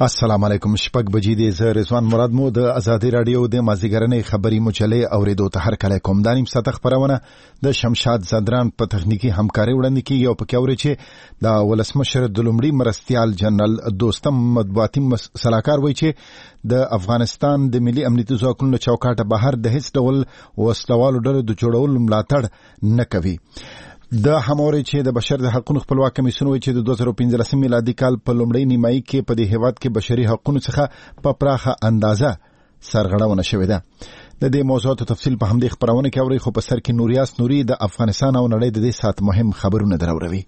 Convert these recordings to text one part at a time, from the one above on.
السلام علیکم. شپږ بجې دي. زه رضوان مراد مو د ازادي رادیو د مازیګرنۍ خبري مجلې اوریدو ته هر کله کوم. د نیم ساعت خبرونه د شمشاد زدران په تخنیکی همکاري وړاندې کیږي او په کې اوري چې د ولسمشر د لومړي مرستيال جنرال دوستم مطبوعاتي صلاحکار وایي چې د افغانستان د ملي امنیتي ځواکونو چوکاټه بهر د هیڅ ډول وسلوالو ډلو د جوړولو ملاتړ نه کوي. د هموري چې د بشر د حقوقو خپلواک کمیسیون وایي چې د 2015 میلادي کال په لومړۍ نیمایي کې په دې هیواد کې بشري حقوقو څخه په پراخه اندازه سرغړونه شوې ده. د دې موضوعاتو تفصیل په همدې خبرونه کې اوري، خو په سر کې نوریاس نوري د افغانستان او نړۍ د دې سات مهم خبرونه دروروي.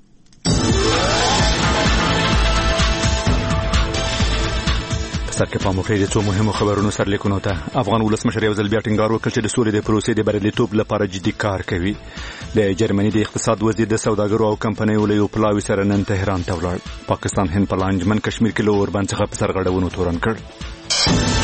سرکه په موخه د څو مهمو خبرونو سرلیکونو ته افغان ولسمشر یو ځل بیا ټینګار وکړ چې د سولې د پروسې د بریالیتوب لپاره جدي کار کوي. د جرمني د اقتصاد وزیر د سوداګرو او کمپنیو له یو پلاوي سره نن تهران ته ولاړ. پاکستان هند په لانجمن کشمیر کې له اوربند څخه په سرغړونو تورن کړ.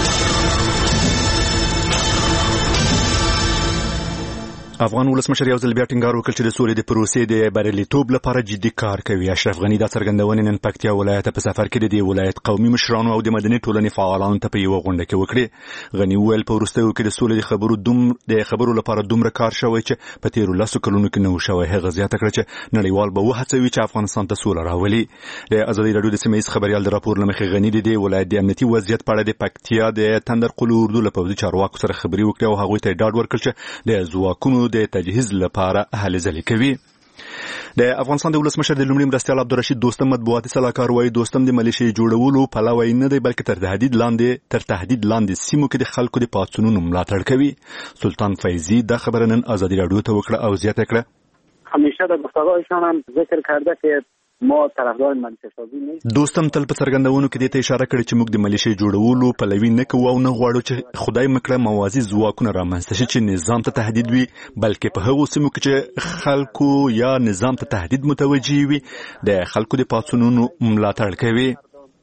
افغان ولسمشر یو ځل بیا ټینګار وکړ چې د سولې د پروسې د بریالیتوب لپاره جدي کار کوي. اشرف غنی دا څرګندونې نن پکتیا ولایت په سفر کې د دې ولایت قومي مشرانو او د مدني ټولنې فعالانو ته په یو غونډه کې وکړي. غنی وویل په وروستیو کې د سولې د خبرو لپاره دومره کار شوی چې په تیرو 10 کلونو کې نه شوی. هغه زیاته کړه چې نړیوال به وهڅوي چې افغانستان ته سوله راولي. د ازادي رادیو د سیمې خبريال د راپور لمخې غنی د دې ولایت د امنیتي وضعیت په اړه د پکتیا د تندر قلو اردو له پوځي چارواکو سره خبري وکړه او هغه ته ډاډ ورکړ چې د ځواکونو د تجهیز لپاره هلې ځلې کوي. د افغانستان د ولسمشر د لومړي مرستيال عبدالرشید دوستم مطبوعاتي صلاحکار وایي دوستم د ملیشي جوړولو پلوی نه دی، بلکې تر تهدید لاندې سیمو کې د خلکو د پاتونونو ملاتړ کوي. سلطان فیضی دا خبره نن ازادي رادیو ته وکړه او زیاته کړه همیشه در گفتگوهایشان هم ذکر کرده که ما طرفدار ملیشه‌سازی نیستیم. دوستم تل په څرګندونو کې د ته اشاره کړې چې موږ د ملیشي جوړولو پلوی نه کوو او نه غواړو چې خدای مکړه موازی ځواکونه رامنځته شي چې نظام ته تهدید وي، بلکې په هغو سیمو کې چې خلکو یا نظام ته تهدید متوجي وي د خلکو د پاتونونو ملاتړ کوي.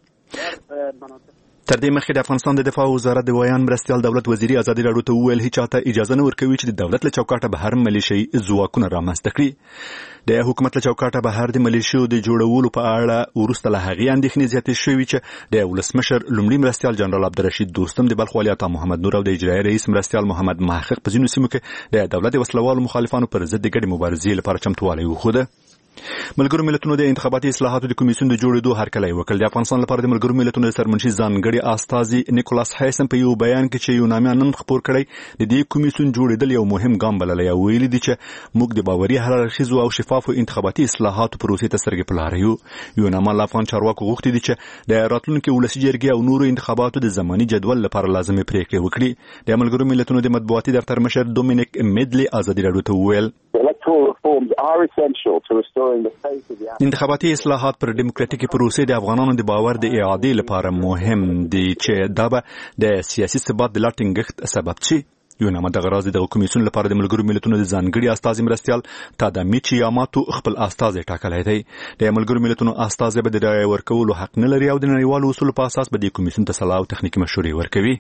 تر دې مخکې د افغانستان د دفاع وزارت د ویان مرستيال دولت وزیري ازادي رادیو ته وویل هیڅ چاته اجازه نه ورکوي چې د دولت له چوکاټه بهر ملیشي ځواکونه رامنځته کړي. د حکومت له چوکاټه بهر د ملیشو د جوړولو په اړه ورسته له هغې اندېښنې زیاتې شوې چې د ولسمشر لومړي مرستيال جنرال عبدالرشید دوستم د بلخ والي عطا محمد نور او د اجرایي رئیس مرستيال محمد محقق په ځینو سیمو کې د دولت وسلوالو مخالفانو پر ضد د ګډې مبارزې لپاره چمتووالی وښوده. ملګرو ملتونو د انتخاباتي اصلاحاتو د کمیسیون د جوړېدو هرکلی وکړ. د افغانستان لپاره د ملګرو ملتونو د سرمنشي ځانګړي استازي نیکولاس هایسن په یو بیان کې چې یو نامه نن خپور کړی د دې کمیسیون جوړېدل یو مهم ګام بللی او ویلي دي چې موږ د باوري هررخیزو او شفافو انتخاباتي اصلاحاتو پروسې ته سترګې په لاره یو. یو نامه له افغان چارواکو غوښتي دي چې د راتلونکي ولسي جرګې او نورو انتخاباتو د زماني جدول لپاره لازمي پریکړې وکړي. د ملګرو ملتونو د مطبوعاتي دفتر مشر دومینیک میدلی ازادي رادیو ته وویل انتخاباتي اصلاحات پر دیموکراتیکي پروسې د افغانانو د باور د اعادې لپاره مهم دي چې دا به د سیاسي ثبات د لا ټینګښت سبب شي. یو نامه د غراض د کمیسیون لپاره د ملګرو ملتونو د ځانګړي استازي مرستيال تادامیچی یاماتو خپل استازي ټاکلی دی. د ملګرو ملتونو استازي به د رایې ورکولو حق نه لري او د نړیوالو اصولو په اساس به د کمیسیون ته سلا او تخنیکی مشورې ورکوي.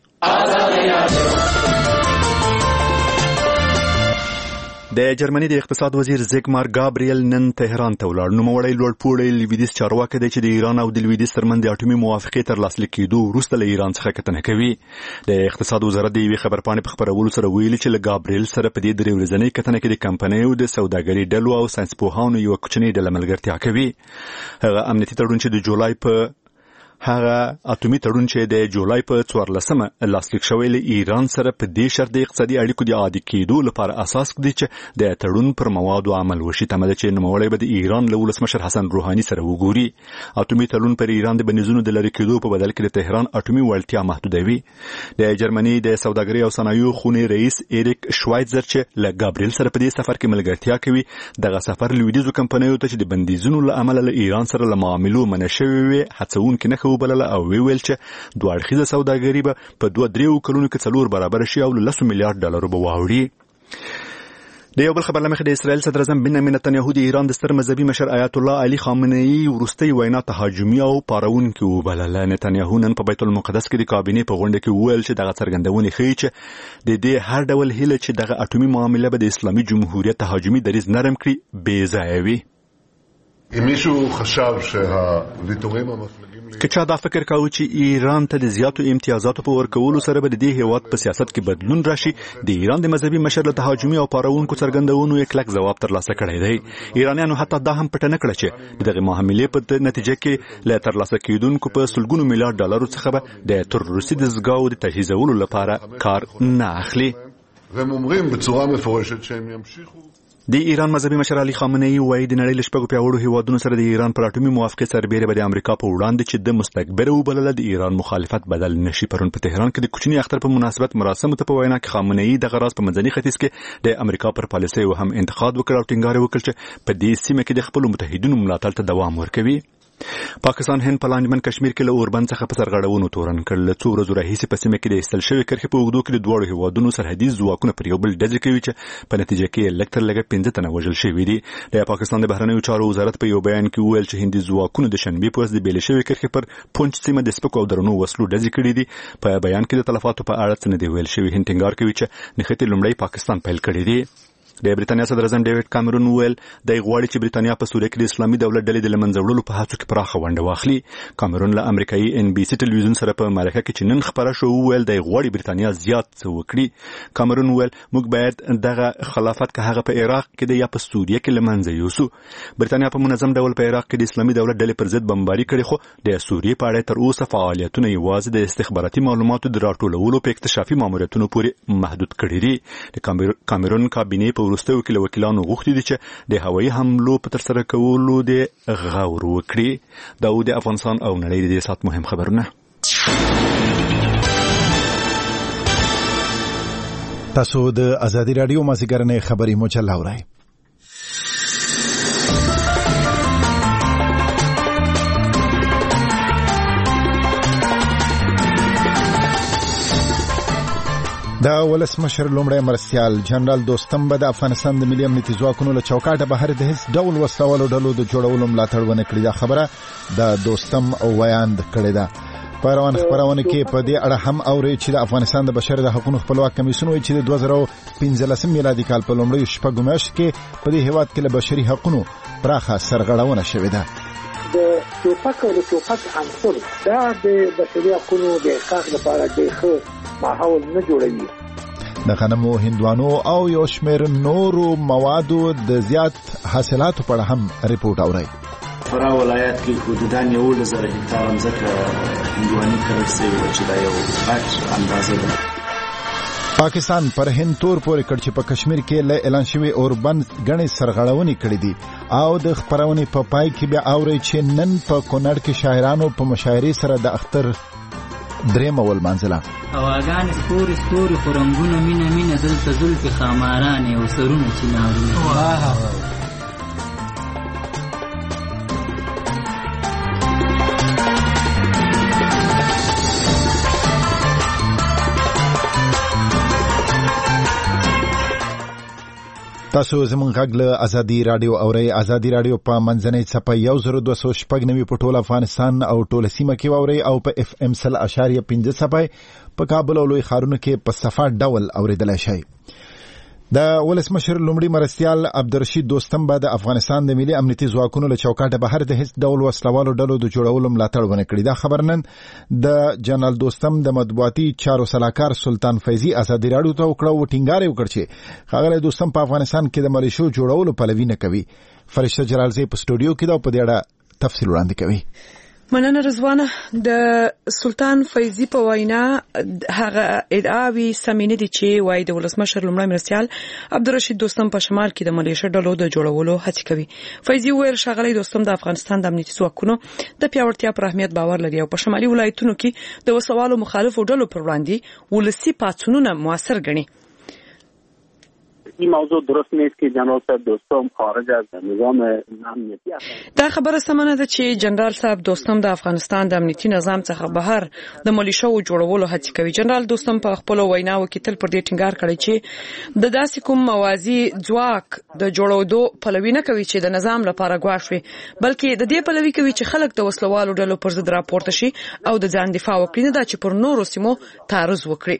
د جرمني د اقتصاد وزیر زیګمار ګابریل نن تهران ته ولاړ. نوموړی لوړپوړی لویدیځ چارواکی دی چې د ایران او د لویدیځ ترمنځ د اټومي موافقې تر لاسلیک کېدو وروسته له ایران څخه کتنه کوي. د اقتصاد وزارت د یوې خبرپاڼې په خپرولو سره ویلي چې له ګابریل سره په دې 3 ورځنۍ کتنه کې د کمپنیو د سوداګرۍ ډلو او ساینسپوهانو یو کوچنۍ ډله ملګرتیا کوي. هغه امنیتي تړون چې د جولای په هغه اټومي تړون چې د جولای په 14مه لاسلیک شوی له ایران سره په دې شرط د اقتصادي اړیکو د عادي کېدو لپاره اساس کړي چې د تړون پر موادو عمل وشي. تمه ده چې نوموړی به د ایران له ولسمشر حسن روحاني سره وګوري. اټومي تړون پر ایران د بنزینو د لرې کېدو په بدل کې د تهران اټومي وړتیا محدودوي. د جرمني د سوداګرۍ او صنایعو خونې رئیس ایریک شوایتزر چې له ګابریل سره په دې سفر کې ملګرتیا کوي دغه سفر لویدیځو کمپنیو ته چې د بندیزونو له امله له ایران سره له معاملو منع شوي وي هڅونکي نه وبلله او ویل چې دوه اړخیزه سوداګري به په 2-3 کلونو کې 4 برابر شي او له $10 میلیارډ به واوړي. د یو بل خبر لمخې د اسرائیل صدر اعظم بنیامین نتنیاهو د ایران د ستر مذهبي مشر آیت الله علي خامنه‌ای وروستۍ وینا تهاجمي او پارونکې وبلله. نتنیاهو نن په بیت المقدس کې د کابینې په غونډه کې وویل چې دغه څرګندونې ښیي چې د دې هر ډول هیله چې دغه اټومي معامله به د اسلامي جمهوریت تهاجمي دریځ نرم کړي بې ځایه وي. אם מישהו חשב שהוויתורים המפלגים که چا دا فکر کاوه چې ایران ته د زیاتو امتیازاتو په ورکولو سره به د دې هیواد په سیاست کې بدلون راشي، د ایران د مذهبي مشر له تهاجمي او پاروونکو څرګندونو یې کلک ځواب ترلاسه کړی دی. ایرانیانو حتی دا هم پټه نه کړه چې د دغې معاملې په نتیجه کې له ترلاسه کېدونکو په سلګونو میلیارډ ډالرو څخه به د تروریستي دستګاو د تجهیزولو لپاره کار نه اخلي. د ایران مذهبي مشر علي خامنه‌ای وایي د نړۍ له شپږو پیاوړو هیوادونو سره د ایران پر اټومي موافقې سربېره به د امریکا په وړاندې چې د مستکبره وبلله د ایران مخالفت بدل نشي. پرون په تهران کې د کوچني اختر په مناسبت مراسمو ته په وینا کې خامنه‌ای دغه راز په منځني ختیځ کې د امریکا پر پالیسۍ هم انتقاد وکړ او ټینګار وکړ چې په دې سیمه کې د خپلو متحدینو ملاتړ ته دوام ورکوي. پاکستان هند په لاندمن کشمیر کې له اوربند څخه په سرغړونو تورن کړل. له څو ورځو راهیسې په سیمه کې د ایستل شوې کرښې په اوږدو کې د دواړو هیوادونو سرحدي ځواکونه پر یو بل ډزې کوي چې په نتیجه کې لږ تر لږه 15 تنه وژل شوي دي. د پاکستان د بهرنیو چارو وزارت په یو بیان کې وویل چې هندي ځواکونو د شنبې په ورځ د بیلې شوې کرښې پر پونچ سیمه د سپکو او درنو وسلو ډزې کړې دي. په بیان کې د تلفاتو په اړه څه نه دی ویل شوي. هند ټینګار کوي چې نښتې لومړی پاکستان پیل کړې دي. د بریتانیا صدر اعظم ډیوډ کامرون ویل د غواړي چې بریتانیا په سوریه کې د اسلامي دولت ډلې د لمنځه وړلو په هڅو کې پراخه ونډه واخلي. کامرون له امریکایي ان بي سي ټلویزیون سره په مرکه کې چې نن خبره شو ویل د غواړي بریتانیا زیات څه وکړي. کامرون ویل موږ باید دغه خلافت که هغه په عراق کې د یا په سوریه کې لمنځه یوسو. بریتانیا په منظم ډول په عراق کې د اسلامي دولت ډلې پر ضد بمباري کړې، خو د سوریه په اړه تر اوسه فعالیتونه یوازې د استخباراتي معلوماتو د راټولولو په اکتشافي ماموریتونو پورې محدود کړي دي. د کامرون کابینې په وروستیو کې له وکیلانو غوښتي دي چې د هوایي حملو په ترسره کولو د غور وکړي. دا د افغانستان او نړۍ د سات مهم خبرونه. تاسو د ازادي رادیو مازیګرنې خبري مجله اورئ. د ولسمشر لومړی مرستیال جنرال دوستم به د افغانستان د ملي امنیتي ځواکونو له چوکاټه بهر د هیڅ ډول وسلوالو ډلو د جوړولو ملاتړ ونه کړي. دا خبره د دوستم ویاند کړې ده. په روان خبرونه کې په دې اړه هم اوري چې د افغانستان د بشري حقوقو خپلواک کمیسیون وایي چې د 2015 میلادي کال په لومړیو شپږو میاشتو کې په دې هیواد کې له بشري حقوقو پراخه سرغړونه شوې ده. د توپک او د توپک عنصر دا د بشري حقوقو د احقاق لپاره د ښه ماحول نه جوړوي. د غنمو، هندوانو او یو شمېر نورو موادو د زیات حاصلاتو په اړه هم ریپورت اورئ. فراه ولایت کې حدوداً 11,000 هکتار ځمکه هندواني کرل شوې وه چې دا یو غټ اندازه ده. پاکستان پر هند تور پورې کړ چې په کشمیر کې له اعلان شوی اوربند غنې سرغړونې کړې دي او د خبرونې په پای کې بیا اوري چې نن په کونړ کې شاعرانو په مشاعرې سره د اختر درېمه ولمانځله. هواګانې ستوري ستوري خو رنګونه مینه مینه دلته زلفې خامارانې او سرونه چنارونه. تاسو زموږ غږ له ازادي رادیو اورئ. ازادي رادیو په منځنۍ څپه 1296 په ټول افغانستان او ټول سیمه کې اورئ او په اف ام 0.5 څپه په کابل او لوی ښارونو کې په صفه ډول اوریدلای شئ. د ولسمشر لومړي مرستیال عبدالرشید دوستم به د افغانستان د ملي امنیتي ځواکونو له چوکاټه بهر د هیڅ ډول وسلوالو ډلو د جوړولو ملاتړ ونه کړي. دا خبر نن د جنرال دوستم د مطبوعاتي چارو سلاکار سلطان فیضي ازادي رادیو ته وکړه او ټینګار وکړ چې ښاغلی دوستم په افغانستان کې د ملیشو جوړولو پلوي نه کوي. فرشته جلالزی په سټوډیو کې دا په دې اړه تفصیل وړاندې کوي. مننه رضوانه. د سلطان فیضي په وینا هغه ادعاوی سمینه دي چې وایي د ولسمشر لومړی مرستیال عبدالرشید دوستم په شمال کې د ملیشیا ډلو د جوړولو هڅه کوي. فیضي ویل ښاغلی دوستم د افغانستان د امنیتي ځواکونو د پیاوړتیا پر اهمیت باور لري او په شمالي ولایتونو کې د وسوالو مخالفو ډلو پر وړاندې ولسي پاڅونونه موثر ګڼي. این موضوع درست نیست که جنرال صاحب دوستم خارج از نظام امنیتی است. دا خبره سمه ده چې جنرال صاحب دوستم د افغانستان د امنیتي نظام څخه بهر د ملیشو جوړولو هڅه کوي. جنرال دوستم په خپل ویناو کې تل پر دې ټینګار کړی چې د داسې کوم موازی ځواک د جوړولو پلوي نه کوي چې د نظام لپاره ګواښ وي، بلکې د دې پلوي کوي چې خلک د وسلوالو ډلو پر ضد راپورته شي او د ځان دفاع وکړي، نه دا چې پر نورو سیمو تعرض وکړي.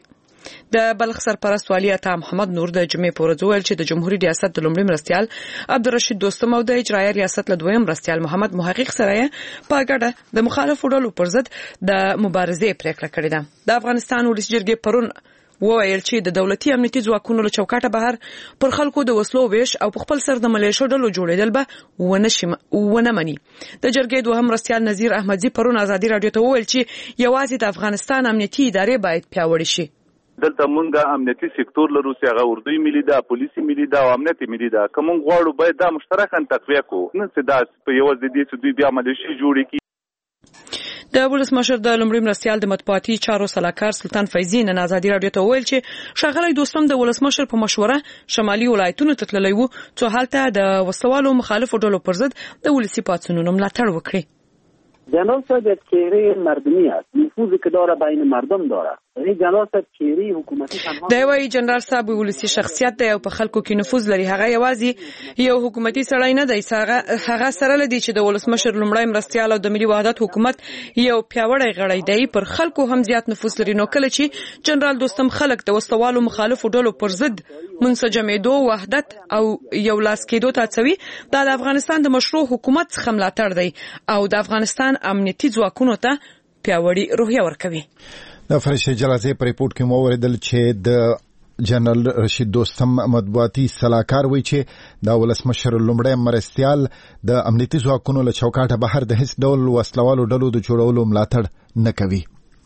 د بلخ سرپرست والي عطا محمد نور د جمعې په ورځ ویل چې د جمهوریت ریاست د لومړي مرستیال عبدالرشید دوستم او د اجرایي ریاست له دویم مرستیال محمد محقق سره په ګډه د مخالفو ډلو پر ضد د مبارزې پریکړه کړې ده. د افغانستان ولسي جرګې پرون وویل چې د دولتي امنیتي ځواکونو له چوکاټه بهر پر خلکو د وسلو ویش او په خپل سر د ملیشو ډلو جوړېدل به ونه مني. د جرګې دوهم مرستیال نذیر احمدزي پرون ازادي راډیو ته وویل چې یوازې د افغانستان امنیتي ادارې باید پیاوړې شي. دلته مونږه امنیتي سکتور لرو چې هغه اردوی ملي ده، پولیسي ملي ده او امنیتي ملي ده. کوم غواړو باید دا مشترکاً تقویه کوو، نه چې دا په یوازې دې چې دوی بیا ملیشي جوړې کړي. د ولسمشر د لومړي مرستیال د مطبوعاتي چارو سلاکار سلطان فیضي نن ازادي راډیو ته وویل چې ښاغلی دوستم د ولسمشر په مشوره شمالي ولایتونو ته تللی و څو هلته د وسلوالو مخالفو ډلو پر ضد د ولسي پاڅونونو ملاتړ وکړي. جناب صاحب چهره مردمی است، نفوذی که داره بین مردم داره. یعنی جناب صاحب چهره حکومتی تنها دی وایي جنرال صاحب ولسی شخصیت دی او په خلکو کې نفوذ لري. هغه یوازې یو حکومتي سړی نه دی، هغه سره لدی چې د ولسمشر لومړی مرستیال او د ملي وحدت حکومت یو پیاوړی غړی دی، پر خلکو هم زیات نفوذ لري. نو کله چې جنرال دوستم خلک د وسوالو مخالفو ډلو پر ضد منسجمېدو، وحدت او یو لاس کېدو ته هڅوي، دا د افغانستان د مشروع حکومت څخه ملاتړ دی او د افغانستان امنیتي ځواکونو ته پیاوړی روحیه ورکوي. د فرشته جلازه پر ریپورت کې مو اوریدل چې د جنرال رشید دوستم مطبوعاتي سلاکار وایي چې د ولسمشر لومړی مرستیال د امنیتي ځواکونو له چوکاټه بهر د هیڅ ډول وسلوالو ډلو د جوړولو ملاتړ نه کوي.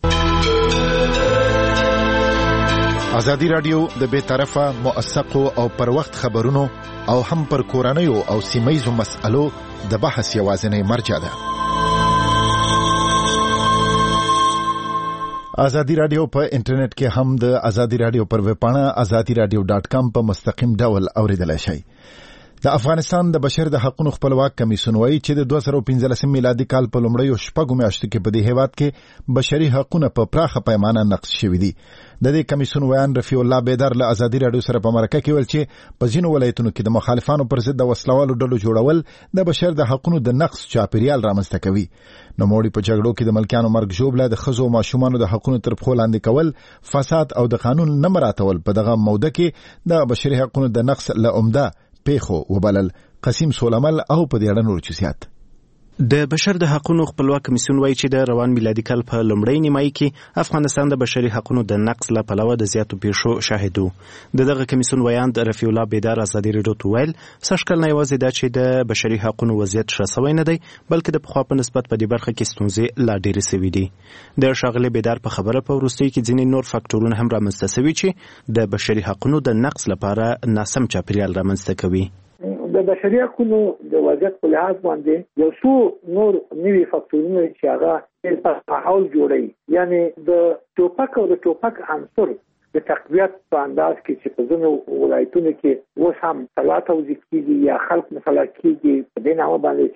ازادي راډیو د بې طرفه، موثقو او پر وخت خبرونو او هم پر کورنیو او سیمه‌یزو مسألو د بحث یوازینی مرجع ده. ازادي راډیو په انټرنیټ کې هم د ازادي راډیو پر ویب پاڼه azadiradio.com په مستقیم ډول اوریدلای شئ. د افغانستان د بشر د حقوقو خپلواک کمیسیون وایي چې د 2015 میلادي کال په لومړیو شپږو میاشتو کې په دې هیواد کې بشري حقوقونه په پراخه پیمانه نقض شوي دي. د دې کمیسیون ویان رفیع الله بیدار له ازادي راډیو سره په مرکه کې ویل چې په ځینو ولایتونو کې د مخالفانو پر ضد د وسلوالو ډلو جوړول د بشر د حقوقو د نقض چاپیریال رامنځته کوي. نو موړي په جګړو کې د ملکیانو مرګ ژوبله، د ښځو او ماشومانو د حقوقو تر پښو لاندې کول، فساد او د قانون نه مراعاتول په دغه موده کې د بشري حقوقو د نقض له عمده پیښو وبلل. قسیم سولمل او په دې اړه نور چوسیات. د بشر د حقوقو خپلواک کمیسیون وایي چې د روان میلادي کال په لومړۍ نیمایي کې افغانستان د بشري حقوقو د نقض له پلوه د زیاتو پیښو شاهد و. دغه کمیسیون ویان د رفیع الله بیدار ازادي راډیو ته ویل سږکال نه یوازې دا چې د بشري حقوقو وضعیت ښه سوی نه دی، بلکې د پخوا په نسبت په دې برخه کې ستونزې لا ډېرې سوي دي. د ښاغلي بیدار په خبره په وروستیو کې ځینې نور فاکټورونه هم رامنځته سوي چې د بشري حقوقو د نقض لپاره ناسم چاپیریال رامنځته کوي. د بشري حقوقو د وضعیت په لحاظ باندې یو څو نور نوي فاکټورونه چې هغه په حال جوړي، یعنی د ټوپک او د ټوپک عنصر د تقویت په انداز کې چې په ځینو ولایتونو کې اوس هم طلات توزیع کیږي یا خلک مسله کیږي په دې نامه باندې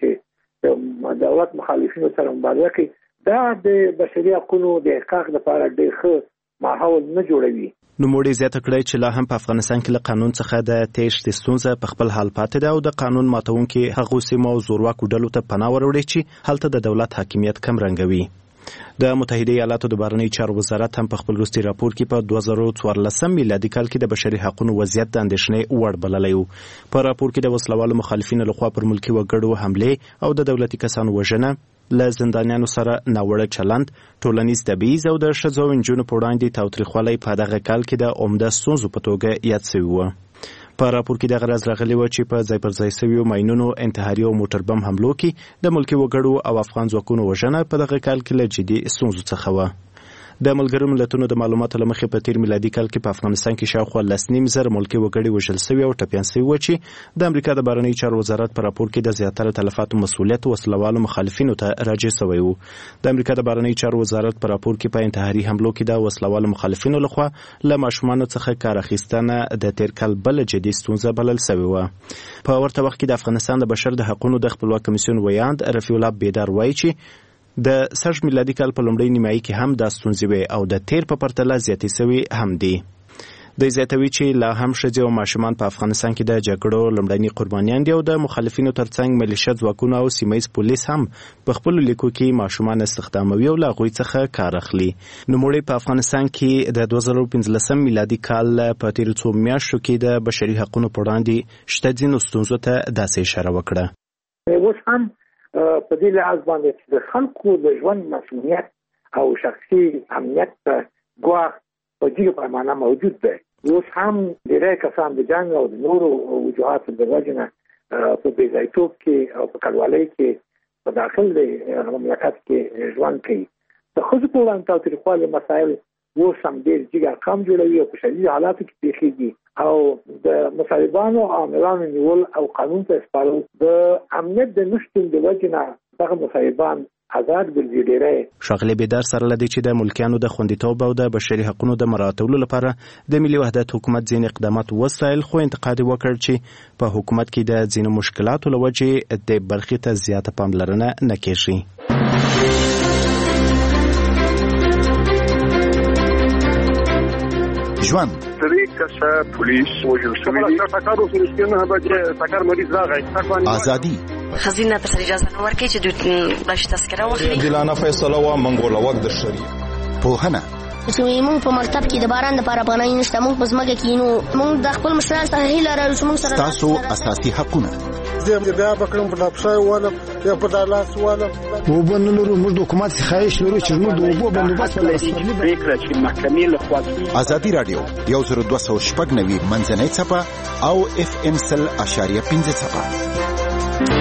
چې دولت مخالفینو سره مبارزه کوي، دا د بشري حقوقو د احقاق لپاره ډېر ښه ماحول نه جوړوي. نوموړي زیاته کړی چې لا هم په افغانستان کې له قانون څخه د تېښتې ستونزه په خپل حال پاتې ده او د قانون ماتونکي هغو سیمو او زورواکو ډلو ته پناه وروړي چې هلته د دولت حاکمیت کم رنګوي. د متحده ایالاتو د بهرنیو چارو وزارت هم په خپل وروستي راپور کې په 2014 میلادي کال کې د بشري حقوقو وضعیت د اندېښنې وړ بللی و. په راپور کې د وسلوالو مخالفینو لخوا پر ملکي وګړو حملې او د دولتي کسانو وژنه، له زندانیانو سره ناوړه چلند، ټولنیز تبعیض او د ښځو او نجونو په وړاندې تاوتریخوالی په دغه کال کې د عمده ستونزو په توګه یاد شوي وو. په راپور کې دغه راز راغلی و چې په ځای پر ځای شویو ماینونو، انتحاري او موټر بم حملو کې د ملکي وګړو او افغان ځواکونو وژنه په دغه کال کې له جدي ستونزو څخه وه. د ملګرو ملتونو د معلوماتو له مخې په تیر میلادي کال کې په افغانستان کې شاوخوا 10.5 ملکي وګړي وژل شوي او ټپیان شوي وو چې د امریکا د بهرنیو چارو وزارت په راپور کې د زیاتره تلفاتو مسؤلیت وسلوالو مخالفینو ته راجع شوی و. د امریکا د بهرنیو چارو وزارت په راپور کې په انتحاري حملو کې د وسلوالو مخالفینو لخوا له ماشومانو څخه کار اخیستنه د تیر کال بل جدي ستونزه بلل شوې وه. په ورته وخت کې د افغانستان د بشر د حقوقو د خپلواک کمیسیون ویاند رفیع الله بیدار وایي چې د 20 میلادي کال په لومړۍ نیمایي کې هم دا ستونزې وې او د تیر په پرتله زیاتې شوې هم دي. د زیاتوي چې لا هم ښځې او ماشومان په افغانستان کې د جګړو لومړني قربانیان دي او د مخالفینو ترڅنګ ملیشه ځواکونه او سیمه‌ییز پولیس هم په خپل لیکو کې ماشومان استخداموي او له هغوی څخه کار اخلي. نوموړي په افغانستان کې د 2015 میلادي کال په تیرو څو میاشتو کې د بشري حقوقو په وړاندې شته ځینو ستونزو ته داسې اشاره وکړه. اوس هم په دې لحاظ باندې د خلکو د ژوند مسؤلیت او شخصي امنیت په ګواښ په دې پیمانه موجود دی. اوس هم ډېری کسان د جنګ او د نورو وجوهاتو د وجې نه په بېځایتوب کې او په کډوالۍ کې په داخل د مملکت کې ژوند کوي. د ښځو په وړاندې تاوتریخوالي مسایل اوس هم ډېر جګ ارقام جوړوي او په شدید حالاتو کې پیښېږي او د مصالحانو او عاملانو نیول او قانون ته سپارل د امنیت د نشتون د وجې نه دغه مصالحان آزاد ګرځي. ډېری ښاغلي بیدار سره لدی چې د ملکیانو د خوندیتوب او د بشري حقوقو د مراعاتولو لپاره د ملي وحدت حکومت ځینې اقدامات وستایل، خو انتقاد وکړ چې په حکومت کې د ځینو مشکلاتو له وجې د برخې ته زیاته پاملرنه نه کیږي. ژوند پولیس وژل شوی ازادي خزینه ته اجازه نه ورکړي چې دوی د تذکره واخلي. دلانه فیصله وا منګوله وخت د شری پوهنه چې موږ په مکتب کې د باران لپاره افغانۍ نشته، موږ په ځمکه کې نو موږ د خپل مشرانو څخه هیله لرو چې موږ سره تاسو اساسي حقونه بیا بکرم په ډاپشای والا یا په دالاس والا وبنلو موږ د حکومت خواهش لرو چې موږ د وبو بندوبست ولرو. فکر چې محکمې له خوا ازادي رادیو 1290 منځنۍ صفه او FM 100.5 صفه.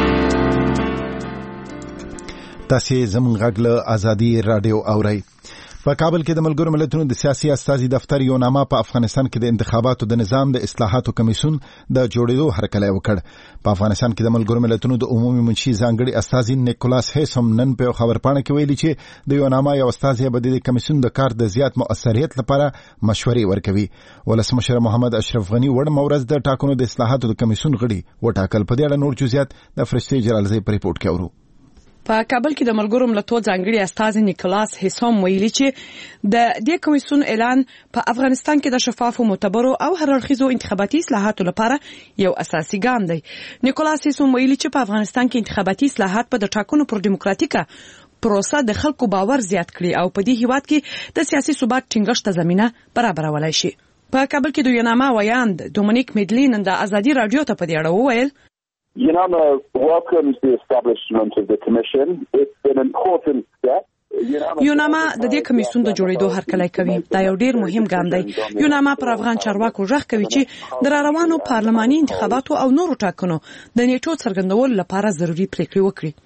تاسو زموږ غږ له ازادي رادیو اورئ. په کابل کې د ملګرو ملتونو د سیاسي استازي دفتر یو نامه په افغانستان کې د انتخاباتو د نظام د اصلاحاتو کمیسیون د جوړېدو هرکلی وکړ. په افغانستان کې د ملګرو ملتونو د عمومي منشي ځانګړي استازي نیکولاس هیسم نن په خبرپاڼه کې ویلي چې د یو نامه یو استازي به د کمیسیون د کار د زیات مؤثریت لپاره مشورې ورکوي. ولسمشر محمد اشرف غنی وړ مورز د ټاکنو د اصلاحاتو د کمیسیون غړي وټاکل. په دې اړه نور جزئیات د فرشتي جلالزی په ریپورت کې اورو. په کابل کې د ملګرو ملتونو ځانګړي استازي نیکولاس هیسم ویلي چې د دې کمیسیون اعلان په افغانستان کې د شفافو، معتبرو او هررخیزو انتخاباتي اصلاحاتو لپاره یو اساسي ګام دی. نیکولاس هیسم ویلي چې په افغانستان کې انتخاباتي اصلاحات په د ټاکنو پر دیموکراتیکه پروسه د خلکو باور زیات کړي او په دې هیواد کې د سیاسي ثبات ټینګښت ته زمينه برابرولای شي. په کابل کې د یوناما ویاند دومینیک میډلین د ازادي رادیو ته په دې اړه وویل UNAMA welcomes the establishment of the commission. It's an important step. یوناما د دې کمیسیون د جوړېدو هرکلی کوي. دا یو ډیر مهم ګام دی. یوناما پر افغان چارواکو ژغ کوي چې د روانو پارلماني انتخاباتو او نورو ټاکنو د نیټو څرګندولو لپاره ضروري پریکړې وکړي.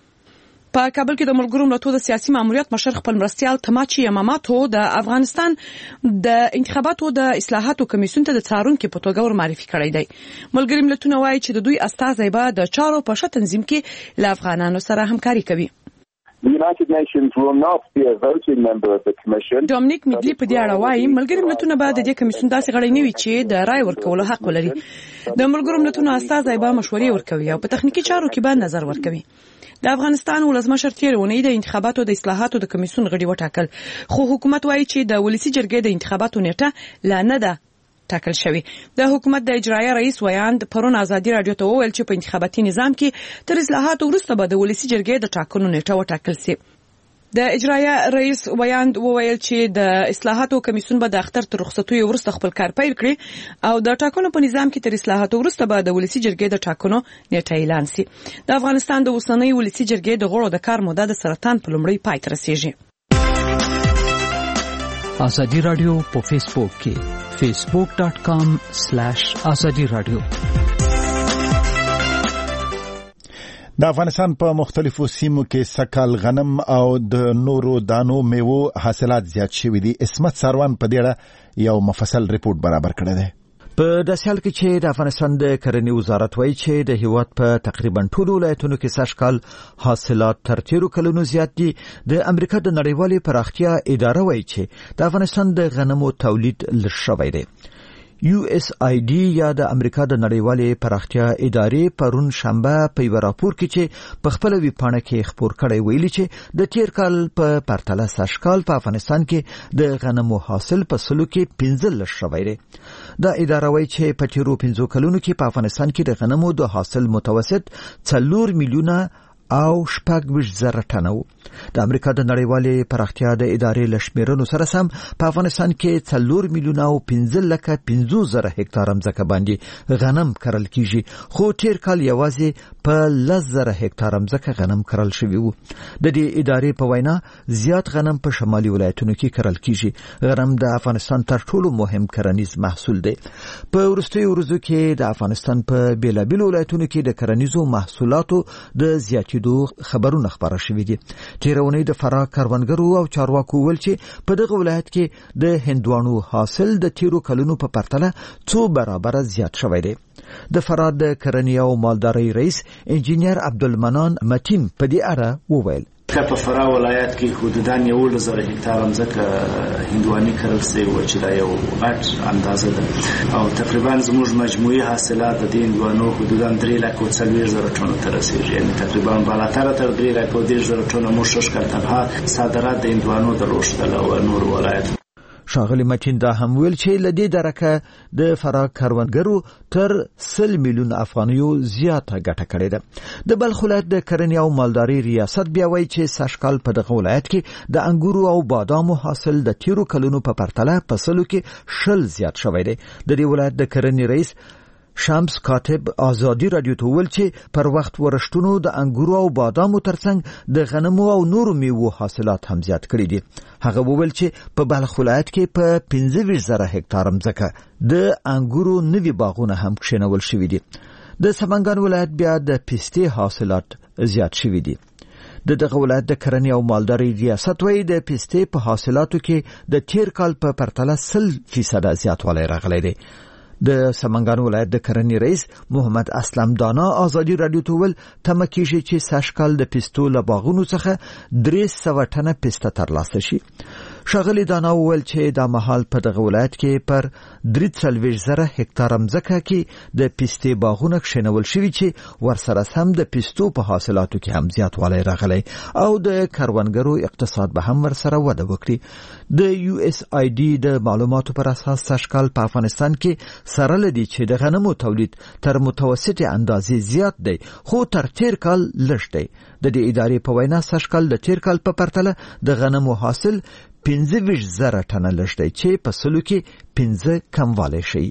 په کابل کې د ملګرو ملتونو د سیاسي ماموریت مشر خپل مرستیال تماچی یماماتو د افغانستان د انتخاباتو د اصلاحاتو کمیسیون ته د څارونکو په توګه ورمعرفي کړی دی. ملګري ملتونه وایي چې د دوی استازي به د چارو په ښه تنظیم کې له افغانانو سره همکاري کوي. The United Nations will not be a voting member of the commission. دومینیک میډلی په دې اړه وایي ملګري ملتونه به د دې کمیسیون داسې غړي نه وي چې د رائے ورکولو حق ولري. د ملګرو ملتونو استازي به مشورې ورکوي او په تخنیکی چارو کې به نظر ورکوي. د افغانستان ولسمشر تیر اونۍ د انتخاباتو د اصلاحاتو د کمیسیون غړي وټاکل، خو حکومت وایي چې د ولسی جرګې د انتخاباتو نیټه لا نه ده ټاکل شوی. د حکومت د اجرایه رئیس ویاند پرون ازادي رادیو ته وویل چې په انتخاباتي نظام کې تر اصلاحاتو وروسته به د ولسی جرګې د ټاکنو نیټه وټاکل شي. د اجرایه رئیس ویاند وویل چې د اصلاحاتو کمیسیون به د اختر تر رخصتیو وروسته خپل کار پیل کړي او د ټاکنو په نظام کې تر اصلاحاتو وروسته به د ولسی جرګې د ټاکنو نیټه اعلان شي. د افغانستان د اوسنۍ ولسی جرګې د غړو د کار موده د سرطان په لومړی پای ته رسیږي. ازادي رادیو په فیسبوک کې facebook.com/azadi radio. د افغانستان په مختلفو سیمو کې سکل، غنم او د نورو دانو میوو حاصلات زیات شوي دي. اسمت ساروان په دې اړه یو مفصل ریپورت برابر کړی دی. په داسې حال کې چې د افغانستان د کرنې وزارت وایي چې د هیواد په تقریبا ټولو ولایتونو کې سږکال حاصلات تر تیرو کلونو زیات دي، د امریکا د نړیوالې پراختیا اداره وایي چې د افغانستان د غنمو تولید لږ شوی دی. USAID یا د امریکا د نړیوالې پراختیا ادارې پرون شنبه په یو راپور کې چې په خپل ویبپاڼه کې خپور کړی ویلي چې د تیر کال په پرتله سږکال په افغانستان کې د غنمو حاصل په سلو کې 15 شوی دی. دا اداره وایي چې په تیرو 15 کلونو کې په افغانستان کې د غنمو د حاصل متوسط 4 میلیونه او 6.0 ټنه و. د امریکا د نړیوالې پراختیا د ادارې لشمیرونو سره سم په افغانستان کې 4 میلیونه او 15,50,000 هکتار ځمکه باندې غنم کرل کیږي، خو تیر کال یوازې په 10,000 هکتار ځمکه غنم کرل شوی وو. د دې ادارې په وینا زیات غنم په شمالي ولایتونو کې کرل کیږي. غنم د افغانستان تر ټولو مهم کرنیز محصول دی. په وروستیو ورځو کې د افغانستان په بیلابیلو ولایتونو کې د کرنیزو محصولاتو د زیاتېدو خبرونه خبره شوې دي. تیرونی د فراه کروندګرو او چارواکو ول چې په دغه ولایت کې د هندوانو حاصل د تیرو کلونو په پرتله 2 برابر زیات شوی دی. د فراه د کرنې او مالدارۍ رئیس انجینیر عبدالمنان متین په دې اړه وویل که په فراه ولایت کې حدوداً 11,000 هکتار ځمکه هندواني کرل شوې وه چې دا یو غټ اندازه ده او تقریبا زموږ مجموعي حاصلات د دې هندوانو حدوداً 3,40,000 ټنو ته رسېږي، یعنې تقریبا بالاتره تر 3,10,000 ټنو موږ ښه کال تنها صادرات د هندوانو درلوشتل او نور ولایت. ښاغلي متین دا هم ویل چې له دې درکه د فراه کروندګرو تر 100 میلیون افغانیو زیاته ګټه کړې ده. د بلخ ولایت د کرنې او مالدارۍ ریاست بیا وایي چې سږکال په دغه ولایت کې د انګورو او بادامو حاصل د تیرو کلونو په پرتله په سلو کې 10 زیات شوی دی. د دې ولایت د کرنې رئیس شمس کاتب آزادی رادیو ته ویل چې پر وخت ورشتونو د انګورو او بادامو ترڅنګ د غنمو او نورو میوو حاصلات هم زیات کړي دي. هغه وویل چې په بلخ ولایت کې په 15,000 هکتار ځمکه د انګورو نوي باغونه هم کښېنول شوي دي. د سمنګان ولایت بیا د پستې حاصلات زیات شوي دي. دغه ولایت د کرنې او مالدارۍ ریاست وایي د پستې په حاصلاتو کې د تیر کال په پرتله 100% زیاتوالی راغلی دی. د سمنګان ولایت د کرنې رئیس محمد اسلم دانا آزادی رادیو ته ویل تمه کیږي چې سږکال د پستو له باغونو څخه 300 ټنه پسته ترلاسه شي. ښاغلي دانا وویل چې دا مهال په دغه ولایت کې پر 43,000 هکتار ځمکه کې د پستې باغونه کښېنول شوي چې ورسره سم د پستو په حاصلاتو کې هم زیاتوالی راغلی او د کروندګرو اقتصاد به هم ورسره وده وکړي. د USAID د معلوماتو پر اساس سږکال په افغانستان کې سره لدی چې د غنمو تولید تر متوسط اندازې زیات دی خو تر تیر کال لږ دی. د دې ادارې په وینا سږکال د تیر کال په پرتله د غنمو حاصل 15,000 ټنه لږ دی چې په سلو کې 15 کموالی شي.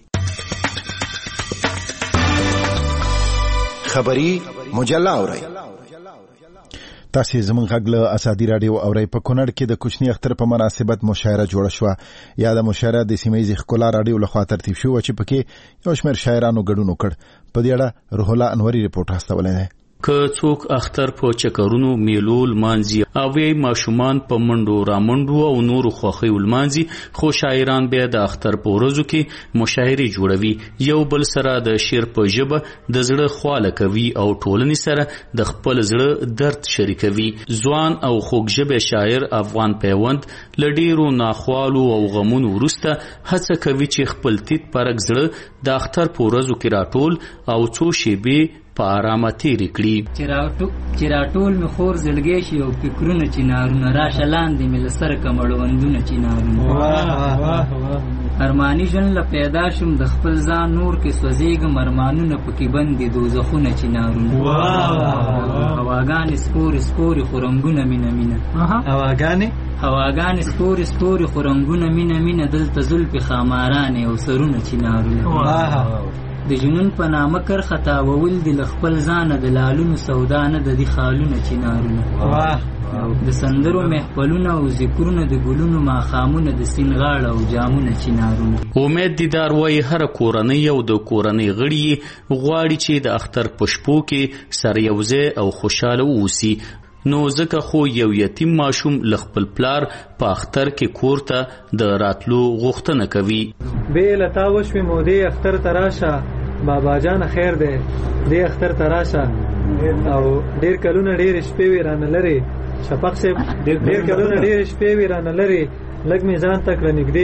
خبری مجله اورئ. تاسو زموږ غږ له ازادي رادیو اورئ. په کونړ کې د کوچني اختر په مناسبت مشاعره جوړه شوه. یا د مشاعره د سیمه ییز ښکلا رادیو لخوا ترتیب شو چې پکې یو شمېر شاعرانو ګډون وکړ. په دې اړه روح الله انوري رپورټ راستولی دی. که څوک اختر په چکرونو میلو لمانځي او یې ماشومان په منډو رامنډو او نورو خوښیو لمانځي، خو شاعران بیا د اختر په ورځو کې مشاعرې جوړوي، یو بل سره د شعر په ژبه د زړه خواله کوي او ټولنې سره د خپل زړه درد شریکوي. ځوان او خوږژبی شاعر افغان پیوند له ډیرو ناخوالو او غمونو وروسته هڅه کوي چې خپل تیت پرک زړه د اختر په ورځو کې راټول او څو شیبې په آرامه تیرې کړي. چې راټول مې خور زړګی شي او فکرونه چې نارونه راشه لاندې مې له سره کمړوندونه چې نارونه ارماني ژوند له پیدا شوم د خپل ځان نور کې سوځېږم ارمانونه پکې بند دي دوزخونه چې نارونه هواګانې سپورې سپورې خو رنګونه مینه مینه هواګانې سپورې سپورې خو رنګونه مینه مینه دلته زلفې خامارانې او سرونه چې نارونه د جنون په نامه کر خطاوول دي له خپل ځانه د لالونو سودا نه د دې خالونه چې نارونه د سندرو محفلونه او ذکرونه د ګلونو ماښامونه د سیند غاړه او جامونه چې نارونه. امید دیدار وایي هر کورنۍ او د کورنۍ غړي غواړي چې د اختر په شپو کې سره یوځای او خوشاله واوسي، نو ځکه خو یو یتیم ماشوم له خپل پلار په اختر کې کور ته د راتلو غوښتنه کوي. بې له تا وشوې مو دې اختر ته راشه بابا جان خیر دی دې اختر ته راشه او ډېر کلونه ډېرې شپې وې رانه لرې شفق صاحب ډېر کلونه ډېرې شپې وې رانه لرې لږ مې ځان ته کړه نږدې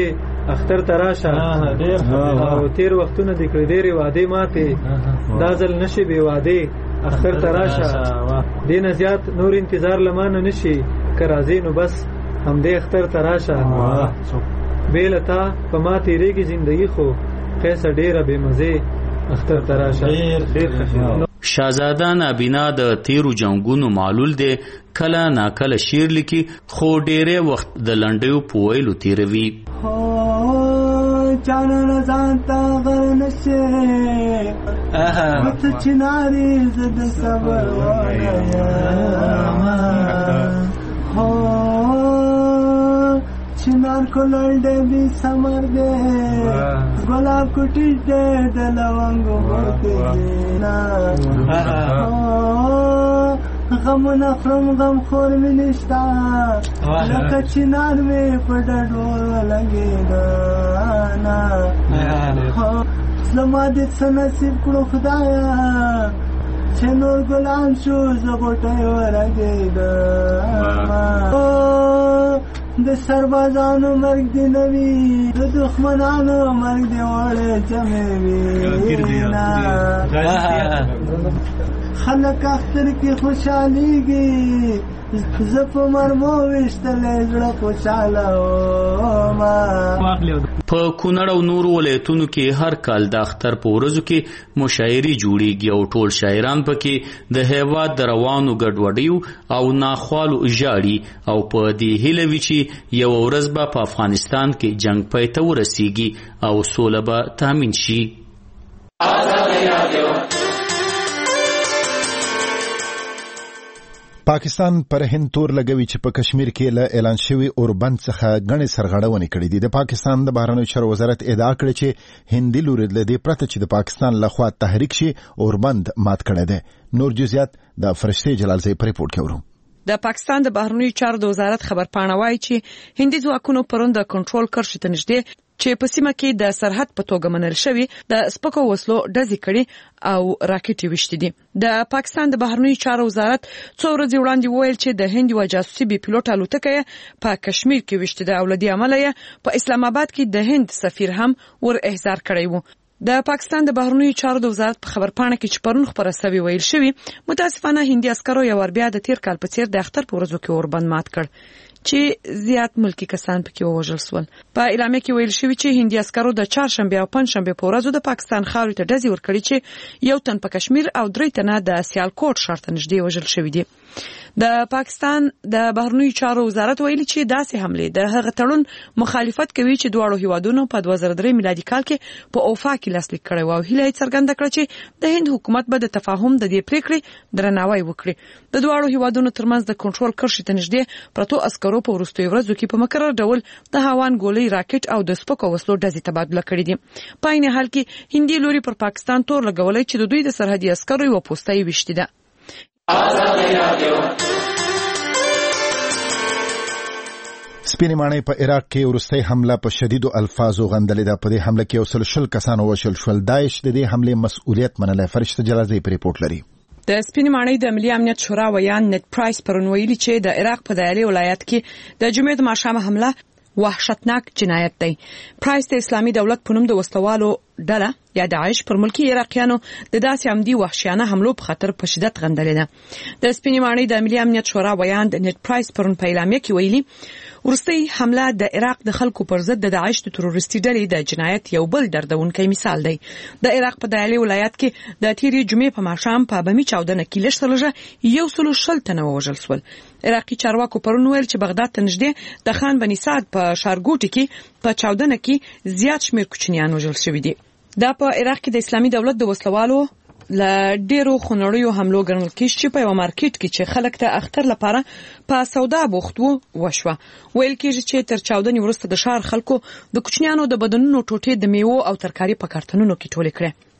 اختر تراشه او تیر وختونه د کړې ډېرې وعدې ماته دا ځل نشي به وعدې اختر تراشه دینه زیات نور انتظار لمانه نشي که راځي نو بس هم دې اختر تراشه بیلتا په ما تیریږي زندگی خو قیسه ډیره بے مزه اختر تراشه ډیر شاهزاده نابینا د تیرو جنگونو معلول دی کله ناکله شیر لیکي خو ډیره وخت د لنډیو په ویلو تیروي چانه ځانتا غر نشه مت چناري زد صبر ورایا چنار کو لړډې به سمر دې ګلاب کوټی دې د لونګو ورته نا غم نخرم غم خور می نشتا لکه چنار می په ډډو لګېدا نا زما دې څه نصیب کړو خدایا چې نور ګلان شو زغټه ورګېدا د سربازانو مرګ دی نوی د دښمنانو مرګ دی وړه جمع وی خلک اختر کې خوشحاليږي زپ مرمو وشتلې زړه خوشاله ما په کونړ او نور ولایتونو کې هر کال د اختر په ورځو کې مشاعري جوړیږي او ټول شاعران پکې د هیواد د روانو ګډوډیو او ناخوالو ژاړي او په دې هیله وی چې یو ورځ به په افغانستان کې جنگ پای ته ورسیږي او سوله به تامین شي. پاکستان پر هند تور لګوي چې په کشمیر کې له اعلان شوی اوربند څخه غني سرغړونې کړې دي. د پاکستان د بهرنیو چارو وزارت ادعا کړې چې هندي لوري له دې پرته چې د پاکستان لخوا تحریک شي اوربند مات کړی دی. نور جزئیات د فرشته جلالزی پر ریپورت کې ورو. د پاکستان د بهرنیو چارو د وزارت خبرپاڼه وايي چې هندي ځواکونو پرون د کنټرول کرښې ته نږدې چې په سیمه کې د سرحد په توګه منل شوی د سپکو وسلو ډزې کړي او راکټې وشتي دي. د پاکستان د بهرنیو چارو وزارت څو ورځې وړاندې وویل چې د هند یو جاسوسي بي پيلوټ الوتکه په کشمیر کې وشتي ده او لدی عمله په اسلام آباد کې د هند سفیر هم ور احضار کړی وو. د پاکستان د بهرنیو چارو د وزارت په خبرپاڼه کې چې پرون خبره سوي ویل شوی متاسفانه هندي عسکرو یو ور بیا د تیر کال په څیر د اختر په ورځو کې اوربند مات کړ چې زیات ملکی کسان پکې ووژل شول. په اعلامیه کې ویل شوی چې هندي عسکرو د چهارشنبه او پنځشنبه په ورځو د پاکستان خاورې ته ډزې ورکړي چې یو تن په کشمیر او 3 تنه د سیالکوټ ښار ته نږدې وژل شوی دي. د پاکستان د بهرنیو چارو وزارت ویلي چې داسې حمله د هغه تړون مخالفت کوي چې دواړو هیوادونو په 2003 میلادي کال کې په اوفا کې لاسلیک کړی و او هیله یې څرګنده کړه چې د هند حکومت به د تفاهم د دې پریکړې درناوی وکړي. د دواړو هیوادونو ترمنځ د کنټرول کرښې ته نږدې پرتو عسکرو په وروستیو ورځو کې په مکرر ډول د هاوان ګولۍ راکټ او د سپکو وسلو ډزې تبادله کړې دي. په عین حال کې هندي لوري پر پاکستان تور لګولای چې د دوی د سرحدي عسکرو یو پوسټي وشتي ده. سپینې ماڼۍ په عراق کې وروستۍ حمله په شدیدو الفاظو غندلې ده. په دې حمله کې 100 کسان وشل شول. داعش د دې حملې مسؤلیت منلی. فرشته جلالزی په ریپورت لري. د سپینې ماڼۍ د ملي امنیت شورا ویان نت پرایس پرون ویلي چې د عراق په دایلي ولایت کې د جمعې د ماښام حمله وحشتناک جنایت دی. پرایس د اسلامي دولت په نوم د وسلوالو ډله یا داعش پر ملکی عراقیانو د داسې عمدي وحشیانه حملو په خطر په شدت غندلې ده. د سپینې ماڼۍ د ملي امنیت شورا ویان نت پرایس پرون په اعلامیه کې ویلي ورستۍ حمله د عراق د خلکو پر ضد د داعش د تروریستي ډلې د جنایت یو بل دردونکی مثال دی. د عراق په دایلي ولایت کې د تیرې جمعې په ماښام په بمي چاودنه کې لږ څه لږه 160 تنه ووژل شول. عراقي چارواکو پرون ویل چې بغداد ته نږدې د خان بني سعد په ښارګوټي کې په چاودنه کې زیات شمېر کوچنیان وژل شوي دي. دا په عراق کې د اسلامي دولت د وسلوالو ل ډیرو خونړیو حملو ګڼل کېږي چې په یو مارکیټ کې چې خلک ته اختر لپاره په سودا بوخت وشوه. ویل کېږي چې تر چاودنې وروسته د ښار خلکو د کوچنیانو د بدنونو ټوټې د میوو او ترکاري په کارتنونو کې ټولې کړې.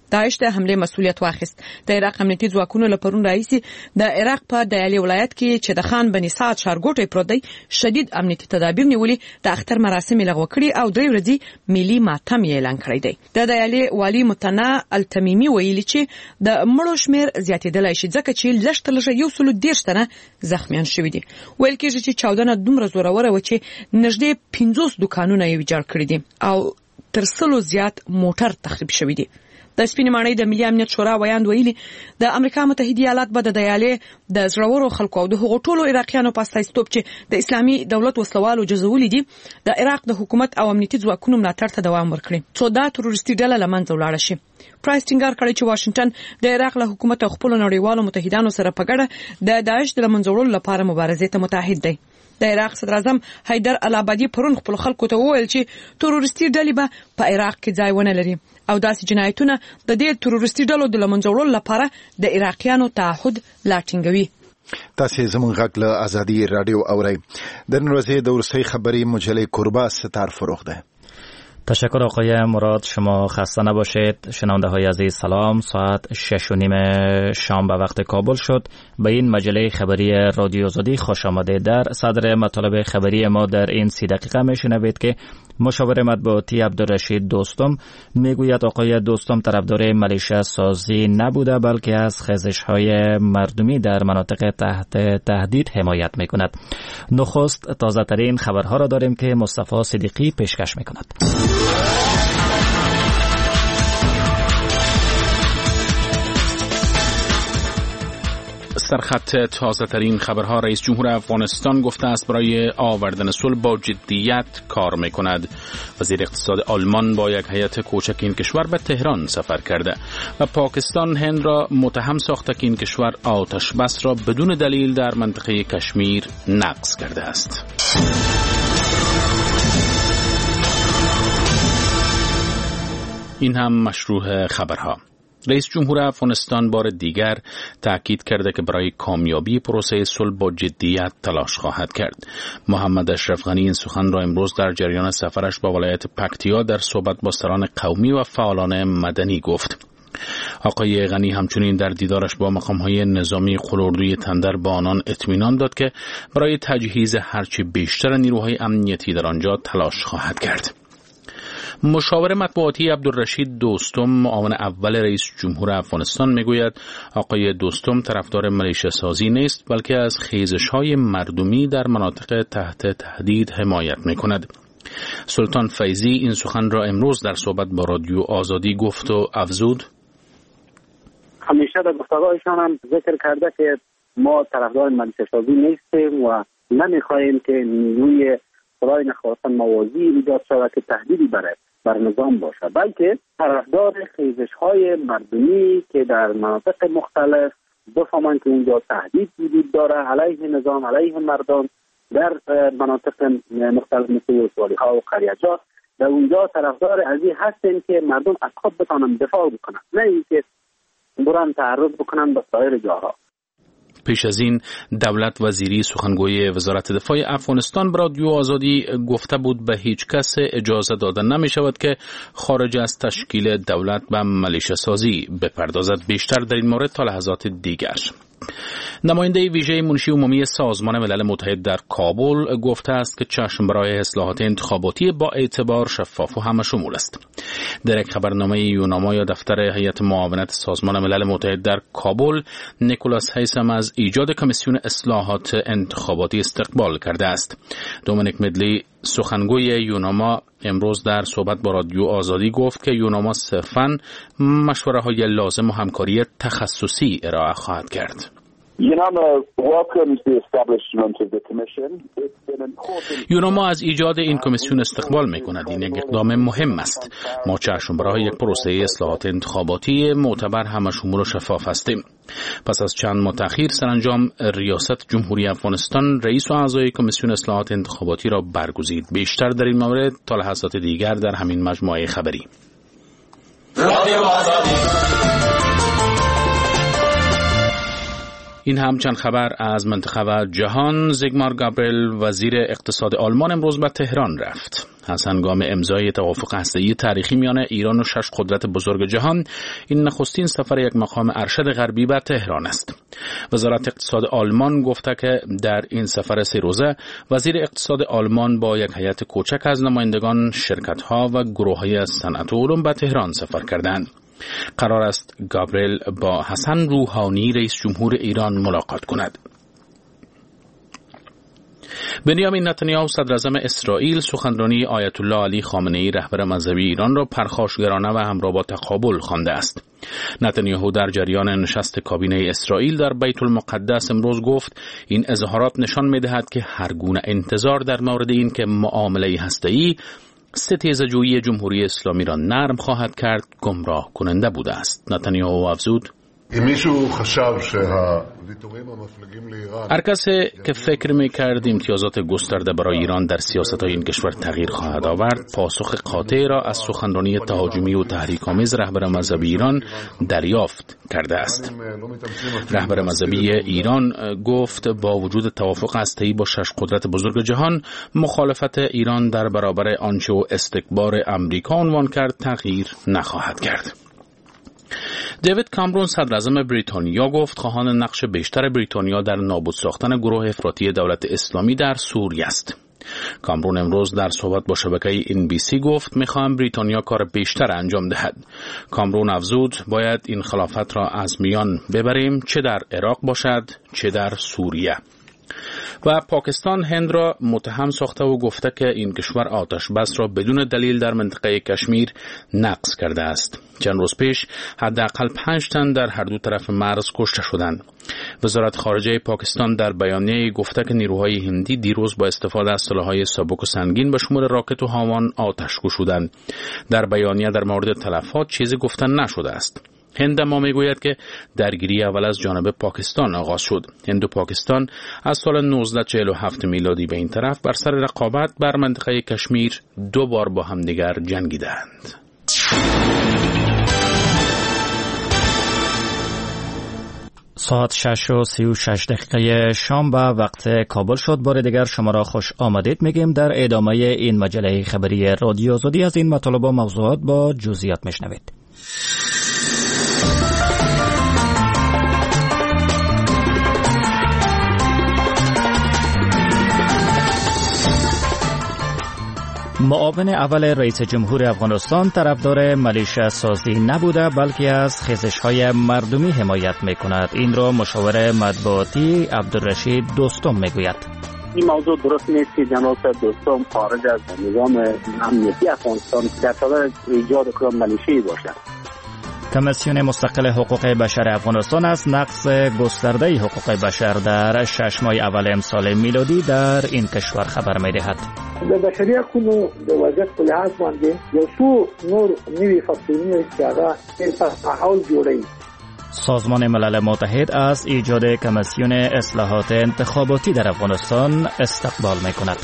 داعش د حمله مسؤلیت واخیست. د عراق امنیتي ځواکونو لپاره رئیس د عراق په دیالي ولایت کې چې د خان بني سعد ښارګوټي پروت دی شدید امنیتي تدابیر نیولي، د اختر مراسم لغوه کړي او 3 ورځې ملي ماتم اعلان کړی دی. د دیالي والی متنا التمیمی ویلي چې د مړو شمیر زیاتېدلی شي ځکه چې لږ 130 تنه زخمیان شوي دي. ویل کېږي چې چاودنه دومره زوروره و چې نږدې 50 دکانونه یې ویجاړ کړي دي او تر 100 زیات موټر تخریب شوي دي. د سپینې ماڼۍ د ملي امنیت شورا ویاند ویلي د امریکا متحده ایالات به د دیالي د زړورو خلکو او د هغو ټولو عراقیانو په استایستوب چې د اسلامي دولت وسلوالو جزولي دي د عراق د حکومت او امنیتي ځواکونو ملاتړ ته دوام ورکړي څو دا تروریستي ډله له منځه ولاړه شي. پرایس ټینګار کړی چې واشنگټن د عراق له حکومت او خپل نړیوالو متحدانو سره په ګډه د داعش د منځه وړلو لپاره مبارزې ته متحد دی. د عراق صدر اعظم حیدر العبادي پرون خپل خلکو ته وویل چې تروریستي ډلې به په عراق کې ځای ونه لري او داسې جنایتونه د دې تروریستي ډلو د منځه وړلو لپاره د عراقیانو تعهد لا ټینګوي. تاسو زموږ غږ له آزادی رادیو اورئ. د نن ورځې د ورسۍ خبری مجله کوربا ستار فروغ ده. تشکر آقای مراد، شما خسته نباشید. شنونده های عزیز سلام. ساعت 6:30 شام به وقت کابل شد. به این مجله خبری رادیو آزادی خوش آمدید. در صدر مطالب خبری ما در این 30 دقیقه میشنوید که مشاور مطبوعاتی عبدالرشید دوستم میگوید آقای دوستم طرفدار ملیشه سازی نبوده بلکه از خیزش‌های مردمی در مناطق تحت تهدید حمایت میکند. نخست تازه ترین خبرها را داریم که مصطفی صدیقی پیشکش میکند. سرخط تازه ترین خبرها. رئیس جمهور افغانستان گفته است برای آوردن صلح با جدیت کار میکند. وزیر اقتصاد آلمان با یک هیئت کوچک این کشور به تهران سفر کرده و پاکستان هند را متهم ساخته که این کشور آتش بس را بدون دلیل در منطقه کشمیر نقض کرده است. این هم مشروع خبرها. رئیس جمهور افغانستان بار دیگر تاکید کرده که برای کامیابی پروسه صلح با جدیت تلاش خواهد کرد. محمد اشرف غنی این سخن را امروز در جریان سفرش به ولایت پکتیا در صحبت با سران قومی و فعالان مدنی گفت. آقای غنی همچنین در دیدارش با مقام‌های نظامی قلاردوی تندر به آنان اطمینان داد که برای تجهیز هرچه بیشتر نیروهای امنیتی در آنجا تلاش خواهد کرد. مشاور مطبوعاتی عبدالرشید دوستم معاون اول رئیس جمهور افغانستان میگوید آقای دوستم طرفدار ملیشه سازی نیست بلکه از خیزش‌های مردمی در مناطق تحت تهدید حمایت میکند. سلطان فیضی این سخن را امروز در صحبت با رادیو آزادی گفت و افزود همیشه در گفتگوهایشان هم ذکر کرده که ما طرفدار ملیشه سازی نیستیم و نمیخواهیم که نیروی خدای نخواستن موازی ایجاد شود که تهدیدی بر نظام باشد، بلکه طرفدار خیزش‌های مردمی که در مناطق مختلف بفهمند که اونجا تهدید وجود داره علیه نظام، علیه مردم در مناطق مختلف مثل ولسوالی‌ها و قریه‌جات، در اونجا طرفدار از این هستیم که مردم از خود بتوانند دفاع بکنند، نه اینکه برن تعرض بکنند به سایر جاها. پیش از این دولت وزیری سخنگوی وزارت دفاع افغانستان به رادیو آزادی گفته بود به هیچ کس اجازه داده نمی شود که خارج از تشکیل دولت به ملیشه سازی بپردازد. بیشتر در این مورد تا لحظات دیگر. نماینده ویژه منشی عمومی سازمان ملل متحد در کابل گفته است که چشم برای اصلاحات انتخاباتی با اعتبار، شفاف و همه‌شمول است. در یک خبرنامه یوناما یا دفتر هیئت معاونت سازمان ملل متحد در کابل، نیکولاس هیسم از ایجاد کمیسیون اصلاحات انتخاباتی استقبال کرده است. دومینیک مدلی سخنگوی یوناما امروز در صحبت با رادیو آزادی گفت که یوناما صرفاً مشوره‌های لازم و همکاری تخصصی ارائه خواهد کرد. یوناما از ایجاد این کمیسیون استقبال می‌کند. این یک اقدام مهم است. ما چشم برای یک پروسه اصلاحات انتخاباتی معتبر، همه‌شمول و شفاف هستیم. پس از چند ماه تأخیر سرانجام ریاست جمهوری افغانستان رئیس و اعضای کمیسیون اصلاحات انتخاباتی را برگزید. بیشتر در این مورد تا لحظات دیگر در همین مجموعه خبری. این هم چند خبر از منطقه و جهان. زیگمار گابریل وزیر اقتصاد آلمان امروز به تهران رفت. از هنگام امضای توافق هسته‌ای تاریخی میان ایران و 6 قدرت بزرگ جهان، این نخستین سفر یک مقام ارشد غربی به تهران است. وزارت اقتصاد آلمان گفته که در این سفر 3 روزه وزیر اقتصاد آلمان با یک هیئت کوچک از نمایندگان شرکت‌ها و گروه‌های صنعت و علوم به تهران سفر کردند. قرار است گابریل با حسن روحانی رئیس جمهور ایران ملاقات کند. بنیامین نتانیاهو صدراعظم اسرائیل سخنرانی آیت الله علی خامنه‌ای رهبر مذهبی ایران را پرخاشگرانه و همراه با تقابل خوانده است. نتانیاهو در جریان نشست کابینه اسرائیل در بیت المقدس امروز گفت این اظهارات نشان می‌دهد که هر گونه انتظار در مورد این که معامله هسته‌ای ستیزه‌جویی جمهوری اسلامی را نرم خواهد کرد گمراه کننده بوده است. نتانیاهو افزود: هر کسی که فکر می‌کرد امتیازات گسترده برای ایران در سیاست‌های این کشور تغییر خواهد آورد، پاسخ قاطع را از سخنرانی تهاجمی و تحریک‌آمیز رهبر مذهبی ایران دریافت کرده است. رهبر مذهبی ایران گفت با وجود توافق هسته‌ای با 6 قدرت بزرگ جهان، مخالفت ایران در برابر آنچه او استکبار آمریکا عنوان کرد تغییر نخواهد کرد. دیوید کامرون صدراعظم بریتانیا گفت خواهان نقش بیشتر بریتانیا در نابود ساختن گروه افراطی دولت اسلامی در سوریه است. کامرون امروز در صحبت با شبکه NBC گفت می‌خواهم بریتانیا کار بیشتر انجام دهد. کامرون افزود باید این خلافت را از میان ببریم، چه در عراق باشد چه در سوریه. و پاکستان هند را متهم ساخته و گفته که این کشور آتش بس را بدون دلیل در منطقه کشمیر نقض کرده است. چند روز پیش حداقل 5 تن در هر دو طرف مرز کشته شدند. وزارت خارجه پاکستان در بیانیه گفته که نیروهای هندی دیروز با استفاده از سلاح‌های سبک و سنگین به شمول راکت و هاوان آتش کشیدند. در بیانیه در مورد تلفات چیزی گفته نشده است. هند ما میگوید که درگیری اول از جانب پاکستان آغاز شد. هند و پاکستان از سال 1947 میلادی به این طرف بر سر رقابت بر منطقه کشمیر 2 بار با همدیگر جنگیدند. ساعت 6:36 شام به وقت کابل شد. بار دیگر شما را خوش آمدید میگیم. در ادامه این مجله خبری رادیو آزادی از این مطالب و موضوعات با جزئیات میشنوید. معاون اول رئیس جمهور افغانستان طرفدار ملیشه سازی نبوده بلکه از خیزش‌های مردمی حمایت می‌کند. این را مشاور مطبوعاتی عبدالرشید دوستم میگوید. این موضوع درست نیست که جناب دوستم خارج از نظام امنیتی افغانستان در صدد ایجاد کدام ملیشه‌ای باشد. کمیسیون مستقل حقوق بشر افغانستان از نقض گسترده حقوق بشر در 6 ماه اول امسال میلادی در این کشور خبر می‌دهد. د بشري حقوقو د وضعیت په لحاظ باندې یو څو نور نوي فاکتورونه چې هغه تحول جوړوي. سازمان ملل متحد از ایجاد کمیسیون اصلاحات انتخاباتی در افغانستان استقبال می‌کند.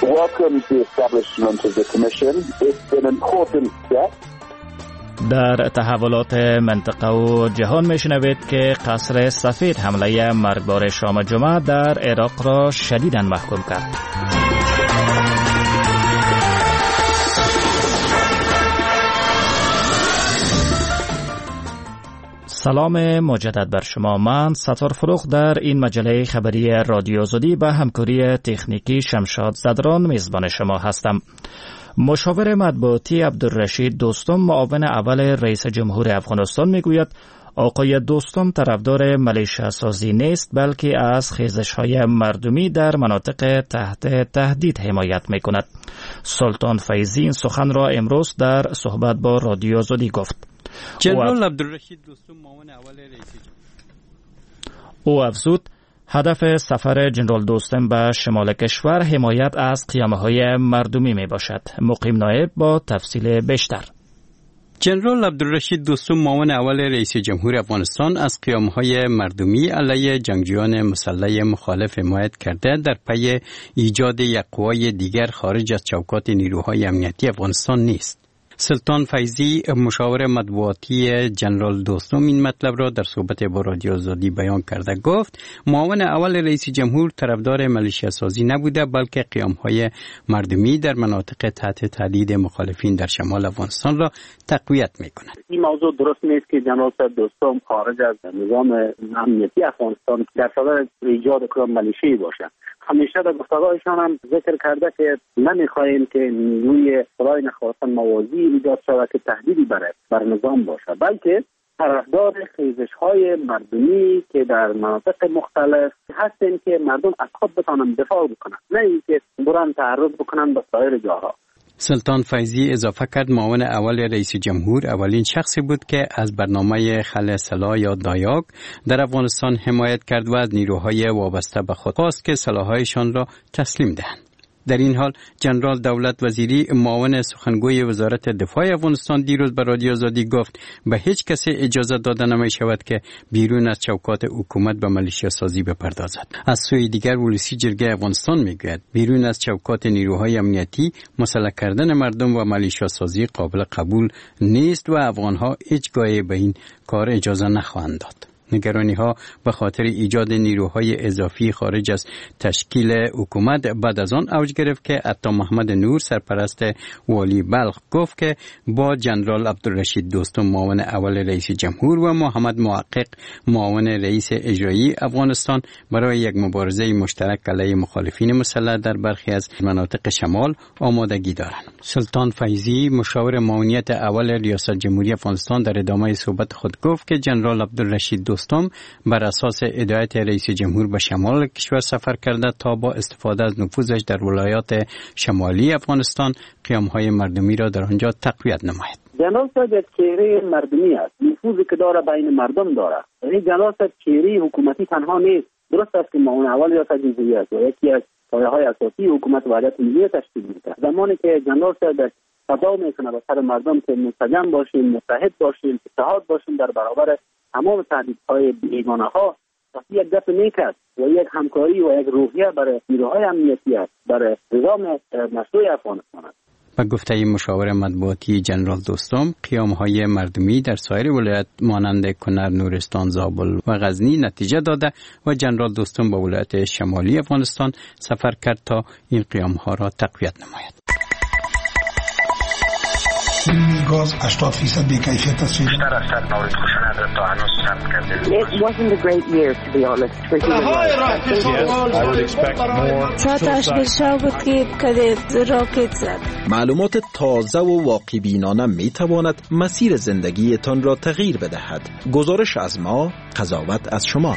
در تحولات منطقه و جهان میشنوید که قصر سفید حمله مرگبار شام جمعه در عراق را شدیداً محکوم کرد. سلام مجدد بر شما. من ستار فروخ در این مجله خبری رادیو آزادی به همکاری تکنیکی شمشاد زدران میزبان شما هستم. مشاور مطبوعاتی عبدالرشید دوستم معاون اول رئیس جمهور افغانستان میگوید آقای دوستم طرفدار ملیشه سازی نیست بلکه از خیزش‌های مردمی در مناطق تحت تهدید حمایت میکند. سلطان فیضی این سخن را امروز در صحبت با رادیو آزادی گفت. جنرال عبدالرشید دوستم معاون اول رئیس جمهور او افزود هدف سفر جنرال دوستم به شمال کشور حمایت از قیامه‌های مردمی می باشد. مقیم نایب با تفصیل بیشتر. جنرال عبدالرشید دوستم معاون اول رئیس جمهور افغانستان از قیام‌های مردمی علیه جنگجویان مسلح مخالف حمایت کرده در پی ایجاد یک قوای دیگر خارج از چوکات نیروهای امنیتی افغانستان نیست. سلطان فیضی مشاور مطبوعاتی جنرال دوستم این مطلب را در صحبت با رادیو آزادی بیان کرده. گفت معاون اول رئیس جمهور طرفدار ملیشه سازی نبوده بلکه قیام‌های مردمی در مناطق تحت تهدید مخالفین در شمال افغانستان را تقویت می‌کند. این موضوع درست نیست که جنرال دوستم خارج از نظام امنیتی افغانستان در صدد ایجاد کدام ملیشه‌ای باشه. همیشه در گفتگوهایشان هم ذکر کرده که نمیخواهیم که نیروی خدای نخواستن موازی ایجاد شود که تهدیدی بر نظام باشه، بلکه طرفدار خیزش‌های مردمی که در مناطق مختلف هستیم که مردم از خود بتانند دفاع بکنند، نه اینکه برن تعرض بکنند به سایر جاها. سلطان فیضی اضافه کرد معاون اول رئیس جمهور اولین شخصی بود که از برنامه خلع سلاح یا دایاک در افغانستان حمایت کرد و از نیروهای وابسته به خود خواست که سلاح‌هایشان را تسلیم دهند. در این حال جنرال دولت وزیری معاون سخنگوی وزارت دفاع افغانستان دیروز به رادیو آزادی گفت به هیچ کسی اجازه داده نمی شود که بیرون از چوکات حکومت به ملیشه سازی بپردازد. از سوی دیگر ولسی جرگه افغانستان میگوید بیرون از چوکات نیروهای امنیتی مسلح کردن مردم و ملیشه سازی قابل قبول نیست و افغانها هیچگاه به این کار اجازه نخواهند داد. نگرانی ها به خاطر ایجاد نیروهای اضافی خارج از تشکیل حکومت بعد از آن اوج گرفت که عطا محمد نور سرپرست والی بلخ گفت که با جنرال عبدالرشید دوستم معاون اول رئیس جمهور و محمد محقق معاون رئیس اجرایی افغانستان برای یک مبارزه مشترک علیه مخالفین مسلح در برخی از مناطق شمال آمادگی دارند. سلطان فیضی مشاور معاونیت اول ریاست جمهوری افغانستان در ادامه صحبت خود گفت که جنرال عبدالرشید دوستم بر اساس هدایت رئیس جمهور به شمال کشور سفر کرده تا با استفاده از نفوذش در ولایات شمالی افغانستان قیام‌های مردمی را در آنجا تقویت نماید. جنرال صاحب چهره مردمی است، نفوذی که داره بین مردم داره. یعنی جنرال صاحب چهره حکومتی تنها نیست. درست است که معاون اول ریاست جمهوری است و یکی از پایه‌های اساسی حکومت وحدت ملی تشکیل می‌دهد. زمانی که جنرال صاحب صدا میکنه به سر مردم که منسجم باشیم، متحد باشیم، اتحاد باشیم در برابر تمام تهدیدهای بیگانه‌ها، یک دفع نیک است و یک همکاری و یک روحیه برای نیروهای امنیتی است، برای نظام مشروع افغانستان است. به گفته مشاور مطبوعاتی جنرال دوستم قیام‌های مردمی در سایر ولایات مانند کنر، نورستان، زابل و غزنی نتیجه داده و جنرال دوستم به ولایت شمالی افغانستان سفر کرد تا این قیام‌ها را تقویت نماید. گاز 80% بی‌کیفیت است. بیشتر از 100 مورد خشونت را تا هنوز ثبت کرده. It wasn't a great year to be honest for human rights. ساعتش بشاو بود که کده راکت زد. معلومات تازه و واقع بینانه می تواند مسیر زندگیتان را تغییر بدهد. گزارش از ما، قضاوت از شما.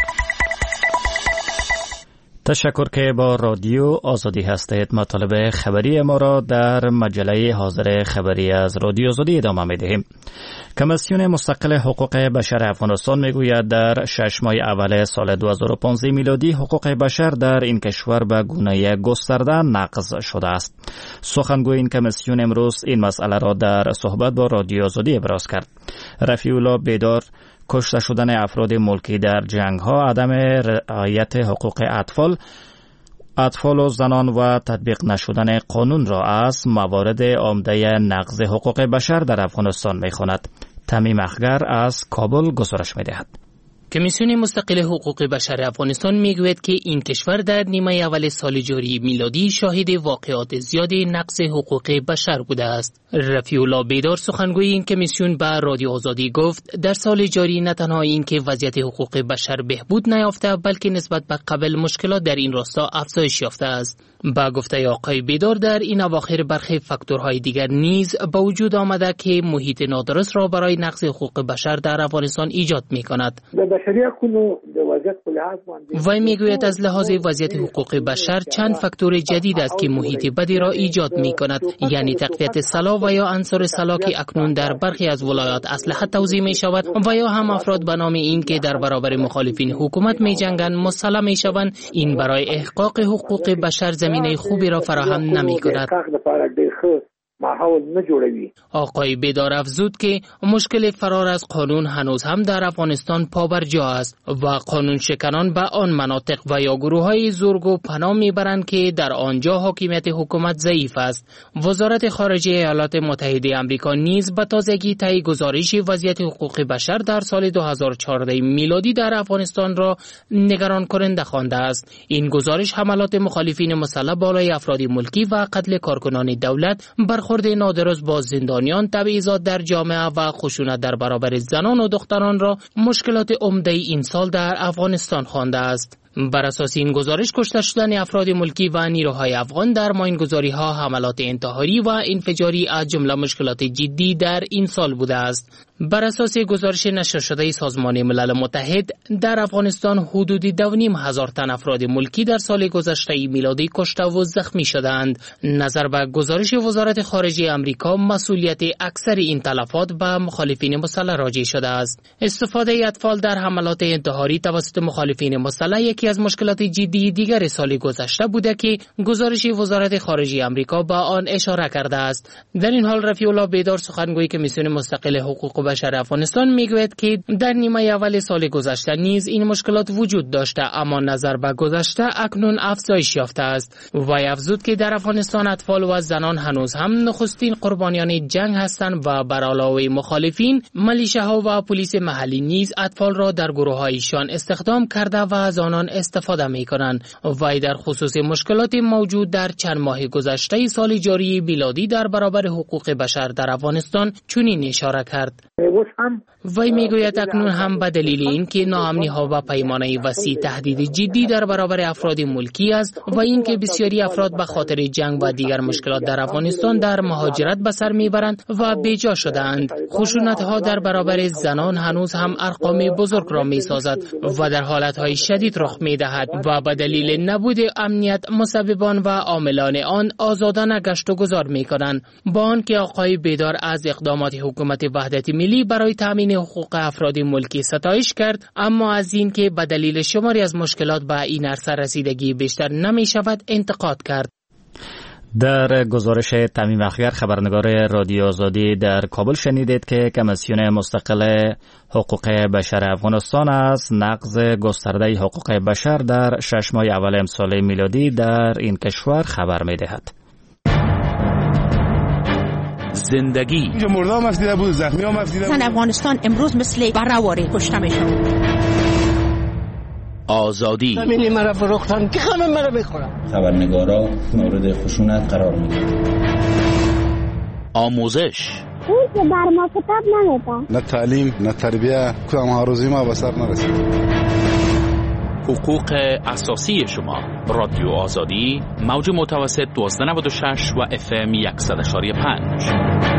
تشکر که با رادیو آزادی هستید. مطالب خبری ما را در مجله حاضر خبری از رادیو آزادی ادامه می‌دهیم. کمیسیون مستقل حقوق بشر افغانستان میگوید در 6 ماه اول سال 2015 میلادی حقوق بشر در این کشور به گونه گسترده نقض شده است. سخنگوی این کمیسیون امروز این مسئله را در صحبت با رادیو آزادی ابراز کرد. رفیع الله بیدار کشته شدن افراد ملکی در جنگ ها، عدم رعایت حقوق اطفال و زنان و تطبیق نشدن قانون را از موارد عمده نقض حقوق بشر در افغانستان می‌خواند. تمیم اخگر از کابل گزارش می‌دهد. کمیسیون مستقل حقوق بشر افغانستان میگوید که این کشور در نیمه اول سال جاری میلادی شاهد واقعات زیاد نقض حقوق بشر بوده است. رفیع الله بیدار سخنگوی این کمیسیون به رادیو آزادی گفت در سال جاری نه تنها این که وضعیت حقوق بشر بهبود نیافته بلکه نسبت به قبل مشکلات در این راستا افزایش یافته است. با گفته آقای بیدار در این اواخر برخی فاکتورهای دیگر نیز به وجود آمده که محیط نادرست را برای نقض حقوق بشر در افغانستان ایجاد می‌کند. وی میگوید از لحاظ وضعیت حقوق بشر چند فاکتور جدید است که محیط بدی را ایجاد می‌کند، یعنی تقویت سلاح و یا انصار سلاح که اکنون در برخی از ولایات اسلحه توزیع می‌شود و یا هم افراد به نام این که در برابر مخالفین حکومت می‌جنگند مسلح می‌شوند. این برای احقاق حقوق بشر زمینه خوبی را فراهم نمی‌کند. ماحول نه جوړوي. آقای بیدار افزود که مشکل فرار از قانون هنوز هم در افغانستان پابرجا است و قانون شکنان به آن مناطق و یا گروه‌های زورگو پناه میبرند که در آنجا حاکمیت حکومت ضعیف است. وزارت خارجه ایالات متحده آمریکا نیز به تازگی طی گزارش وضعیت حقوق بشر در سال 2014 میلادی در افغانستان را نگران کننده خوانده است. این گزارش حملات مخالفین مسلح بالای افراد ملکی و قتل کارکنان دولت، برخورد نادرست با زندانیان، تبعیضات در جامعه و خشونت در برابر زنان و دختران را مشکلات عمده این سال در افغانستان خوانده است. بر اساس این گزارش کشته شدن افراد ملکی و نیروهای افغان در ماینگذاری‌ها، حملات انتحاری و انفجاری از جمله مشکلات جدی در این سال بوده است. بر اساس گزارش نشر شده سازمان ملل متحد در افغانستان حدود 2,500 تن افراد ملکی در سال گذشته میلادی کشته و زخمی شدند. نظر به گزارش وزارت خارجه آمریکا، مسئولیت اکثر این تلفات به مخالفین مسلح راجع شده است. استفاده اطفال در حملات انتحاری توسط مخالفین مسلح یکی از مشکلات جدی دیگر سال گذشته بوده که گزارش وزارت خارجه آمریکا به آن اشاره کرده است. در این حال رفیع الله بیدار، سخنگوی کمیسیون مستقل حقوق بشر افغانستان، میگوید که در نیمه اول سال گذشته نیز این مشکلات وجود داشته، اما نظر به گذشته اکنون افزایش یافته است. وی افزود که در افغانستان اطفال و زنان هنوز هم نخستین قربانیان جنگ هستند و بر علاوه مخالفین، ملیشه‌ها و پلیس محلی نیز اطفال را در گروه‌هایشان استخدام کرده و از آنان استفاده می‌کنند. وی در خصوص مشکلات موجود در چند ماه گذشته سال جاری میلادی در برابر حقوق بشر در افغانستان چنین اشاره کرد. وی میگوید اکنون هم به دلیل اینکه ناامنی‌ها و پیمانه وسیع تهدید جدی در برابر افراد ملکی است و اینکه بسیاری افراد به خاطر جنگ و دیگر مشکلات در افغانستان در مهاجرت به سر میبرند و بیجا شده‌اند، خشونت‌ها در برابر زنان هنوز هم ارقام بزرگ را میسازد و در حالت‌های شدید رخ میدهد و به دلیل نبود امنیت مسببان و عاملان آن آزادانه گشت و گذار میکنند. با آنکه آقای بیدار از اقدامات حکومت وحدت ملی برای تامین حقوق افراد ملکی ستایش کرد، اما از این که به دلیل شماری از مشکلات به این عرصه رسیدگی بیشتر نمی شود انتقاد کرد. در گزارش تمیم اخیر خبرنگار رادیو آزادی در کابل شنیدید که کمیسیون مستقل حقوق بشر افغانستان از نقض گسترده حقوق بشر در 6 ماه اول امسال میلادی در این کشور خبر می‌دهد. زندگی اینجا مرده هم افدیده بود، زخمی هم افدیده بود. زن افغانستان امروز مثل برهواری کشته میشن. آزادی همینی مرا فروختن که همه مرا میخورن. خبرنگارا مورد خشونت قرار میگیرن. آموزش اون که بر ما کتاب نمیده. نه تعلیم نه تربیه، کدام هاروزی ما به سر نرسید. حقوق اساسی شما. رادیو آزادی، موج متوسط 1296 و FM 100.5.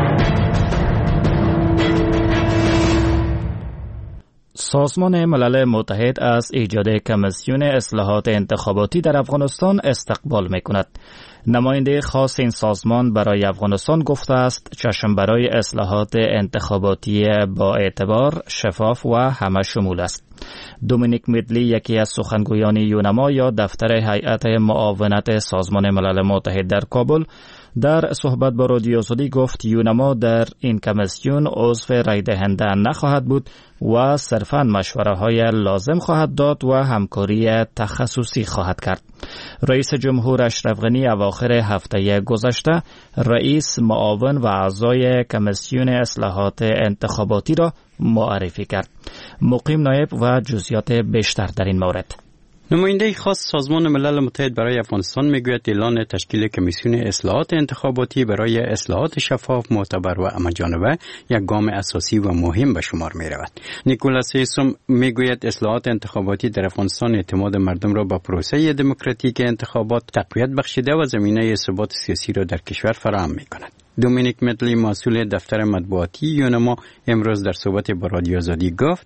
سازمان ملل متحد از ایجاد کمیسیون اصلاحات انتخاباتی در افغانستان استقبال می‌کند. نماینده خاص این سازمان برای افغانستان گفته است چشم برای اصلاحات انتخاباتی با اعتبار، شفاف و همه شمول است. دومینیک میدلی، یکی از سخنگویان یونما یا دفتر هیئت معاونت سازمان ملل متحد در کابل، در صحبت با رادیو آزادی گفت یونما در این کمیسیون عضو رای دهنده نخواهد بود و صرفاً مشوره‌های لازم خواهد داد و همکاری تخصصی خواهد کرد. رئیس جمهور اشرف غنی اواخر هفته گذشته رئیس معاون و اعضای کمیسیون اصلاحات انتخاباتی را معرفی کرد. مقیم نایب و جزئیات بیشتر در این مورد. نماینده خاص سازمان ملل متحد برای افغانستان میگوید اعلان تشکیل کمیسیون اصلاحات انتخاباتی برای اصلاحات شفاف، معتبر و همه‌جانبه یک گام اساسی و مهم به شمار می رود. نیکولاس هیسوم میگوید اصلاحات انتخاباتی در افغانستان اعتماد مردم را به پروسه دموکراتیک انتخابات تقویت بخشیده و زمینه ثبات سیاسی را در کشور فراهم می کند. دومینیک میدلی، مسئول دفتر مطبوعاتی یونما، امروز در صحبت با رادیو آزادی گفت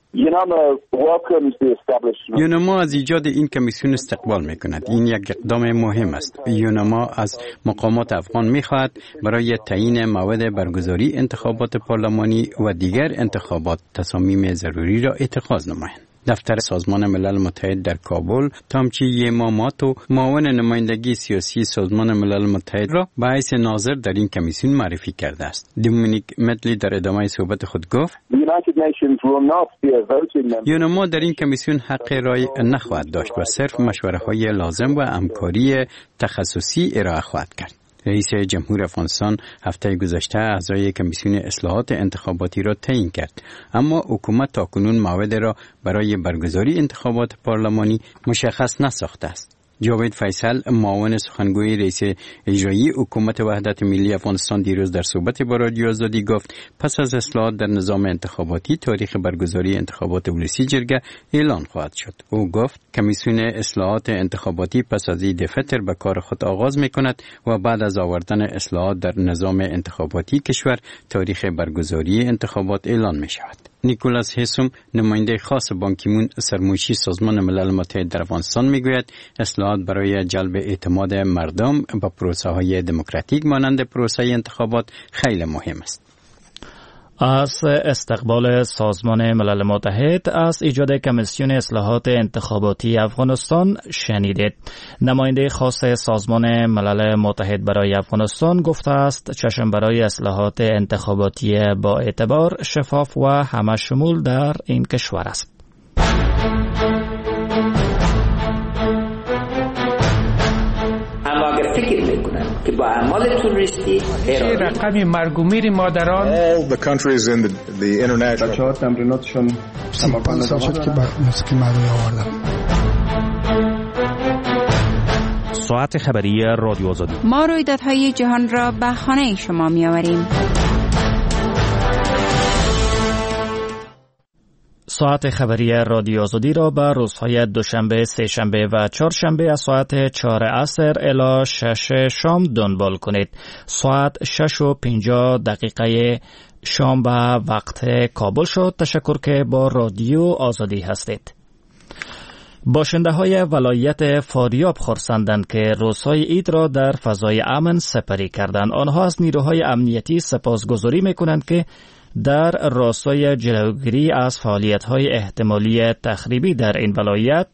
یونما از ایجاد این کمیسیون استقبال می‌کند. این یک اقدام مهم است. یونما از مقامات افغان می‌خواهد برای تعیین موعد برگزاری انتخابات پارلمانی و دیگر انتخابات تصامیم ضروری را اتخاذ نمایند. دفتر سازمان ملل متحد در کابل تامچی یماماتو معاون نمایندگی سیاسی سازمان ملل متحد را به حیث ناظر در این کمیسیون معرفی کرده است. دومینیک مدلی در ادامه صحبت خود گفت یوناما در این کمیسیون حق رای نخواهد داشت و صرف مشوره‌های لازم و همکاری تخصصی ارائه خواهد کرد. رئیس جمهور افغانستان هفته گذشته اعضای کمیسیون اصلاحات انتخاباتی را تعیین کرد، اما حکومت تاکنون موعد را برای برگزاری انتخابات پارلمانی مشخص نساخته است. جاوید فیصل معاون سخنگوی رئیس اجرایی حکومت وحدت ملی افغانستان دیروز در صحبت با رادیو آزادی گفت پس از اصلاحات در نظام انتخاباتی تاریخ برگزاری انتخابات ولسی جرگه اعلان خواهد شد. او گفت کمیسیون اصلاحات انتخاباتی پس از عید فطر به کار خود آغاز می‌کند و بعد از آوردن اصلاحات در نظام انتخاباتی کشور تاریخ برگزاری انتخابات اعلان می‌شود. نیکولاس هیسوم نماینده خاص بان کی مون سرمایشی سازمان ملل متحد در افغانستان میگوید اصلاحات برای جلب اعتماد مردم به پروسه‌های دموکراتیک مانند پروسه انتخابات خیلی مهم است. از استقبال سازمان ملل متحد از ایجاد کمیسیون اصلاحات انتخاباتی افغانستان شنیدید. نماینده خاص سازمان ملل متحد برای افغانستان گفته است چشم برای اصلاحات انتخاباتی با اعتبار، شفاف و همه شمول در این کشور است. که با اعمال تروریستی رقم مرگ و میر مادران all the countries in the international بچه‌ها تمریناتشون 35 سال شد که موسیقی مردمی آوردن. ساعت خبری رادیو آزادی. ما رویدادهای جهان را به خانه شما می‌آوریم. ساعت خبری رادیو آزادی را به روزهای دوشنبه، سه‌شنبه و چهارشنبه از ساعت 4 عصر الی 6 شام دنبال کنید. ساعت 6:50 شام به وقت کابل شد. تشکر که با رادیو آزادی هستید. باشنده های ولایت فاریاب خرسندند که روزهای عید را در فضای امن سپری کردند. آنها از نیروهای امنیتی سپاسگزاری می‌کنند که در راستای جلوگیری از فعالیت‌های احتمالی تخریبی در این ولایت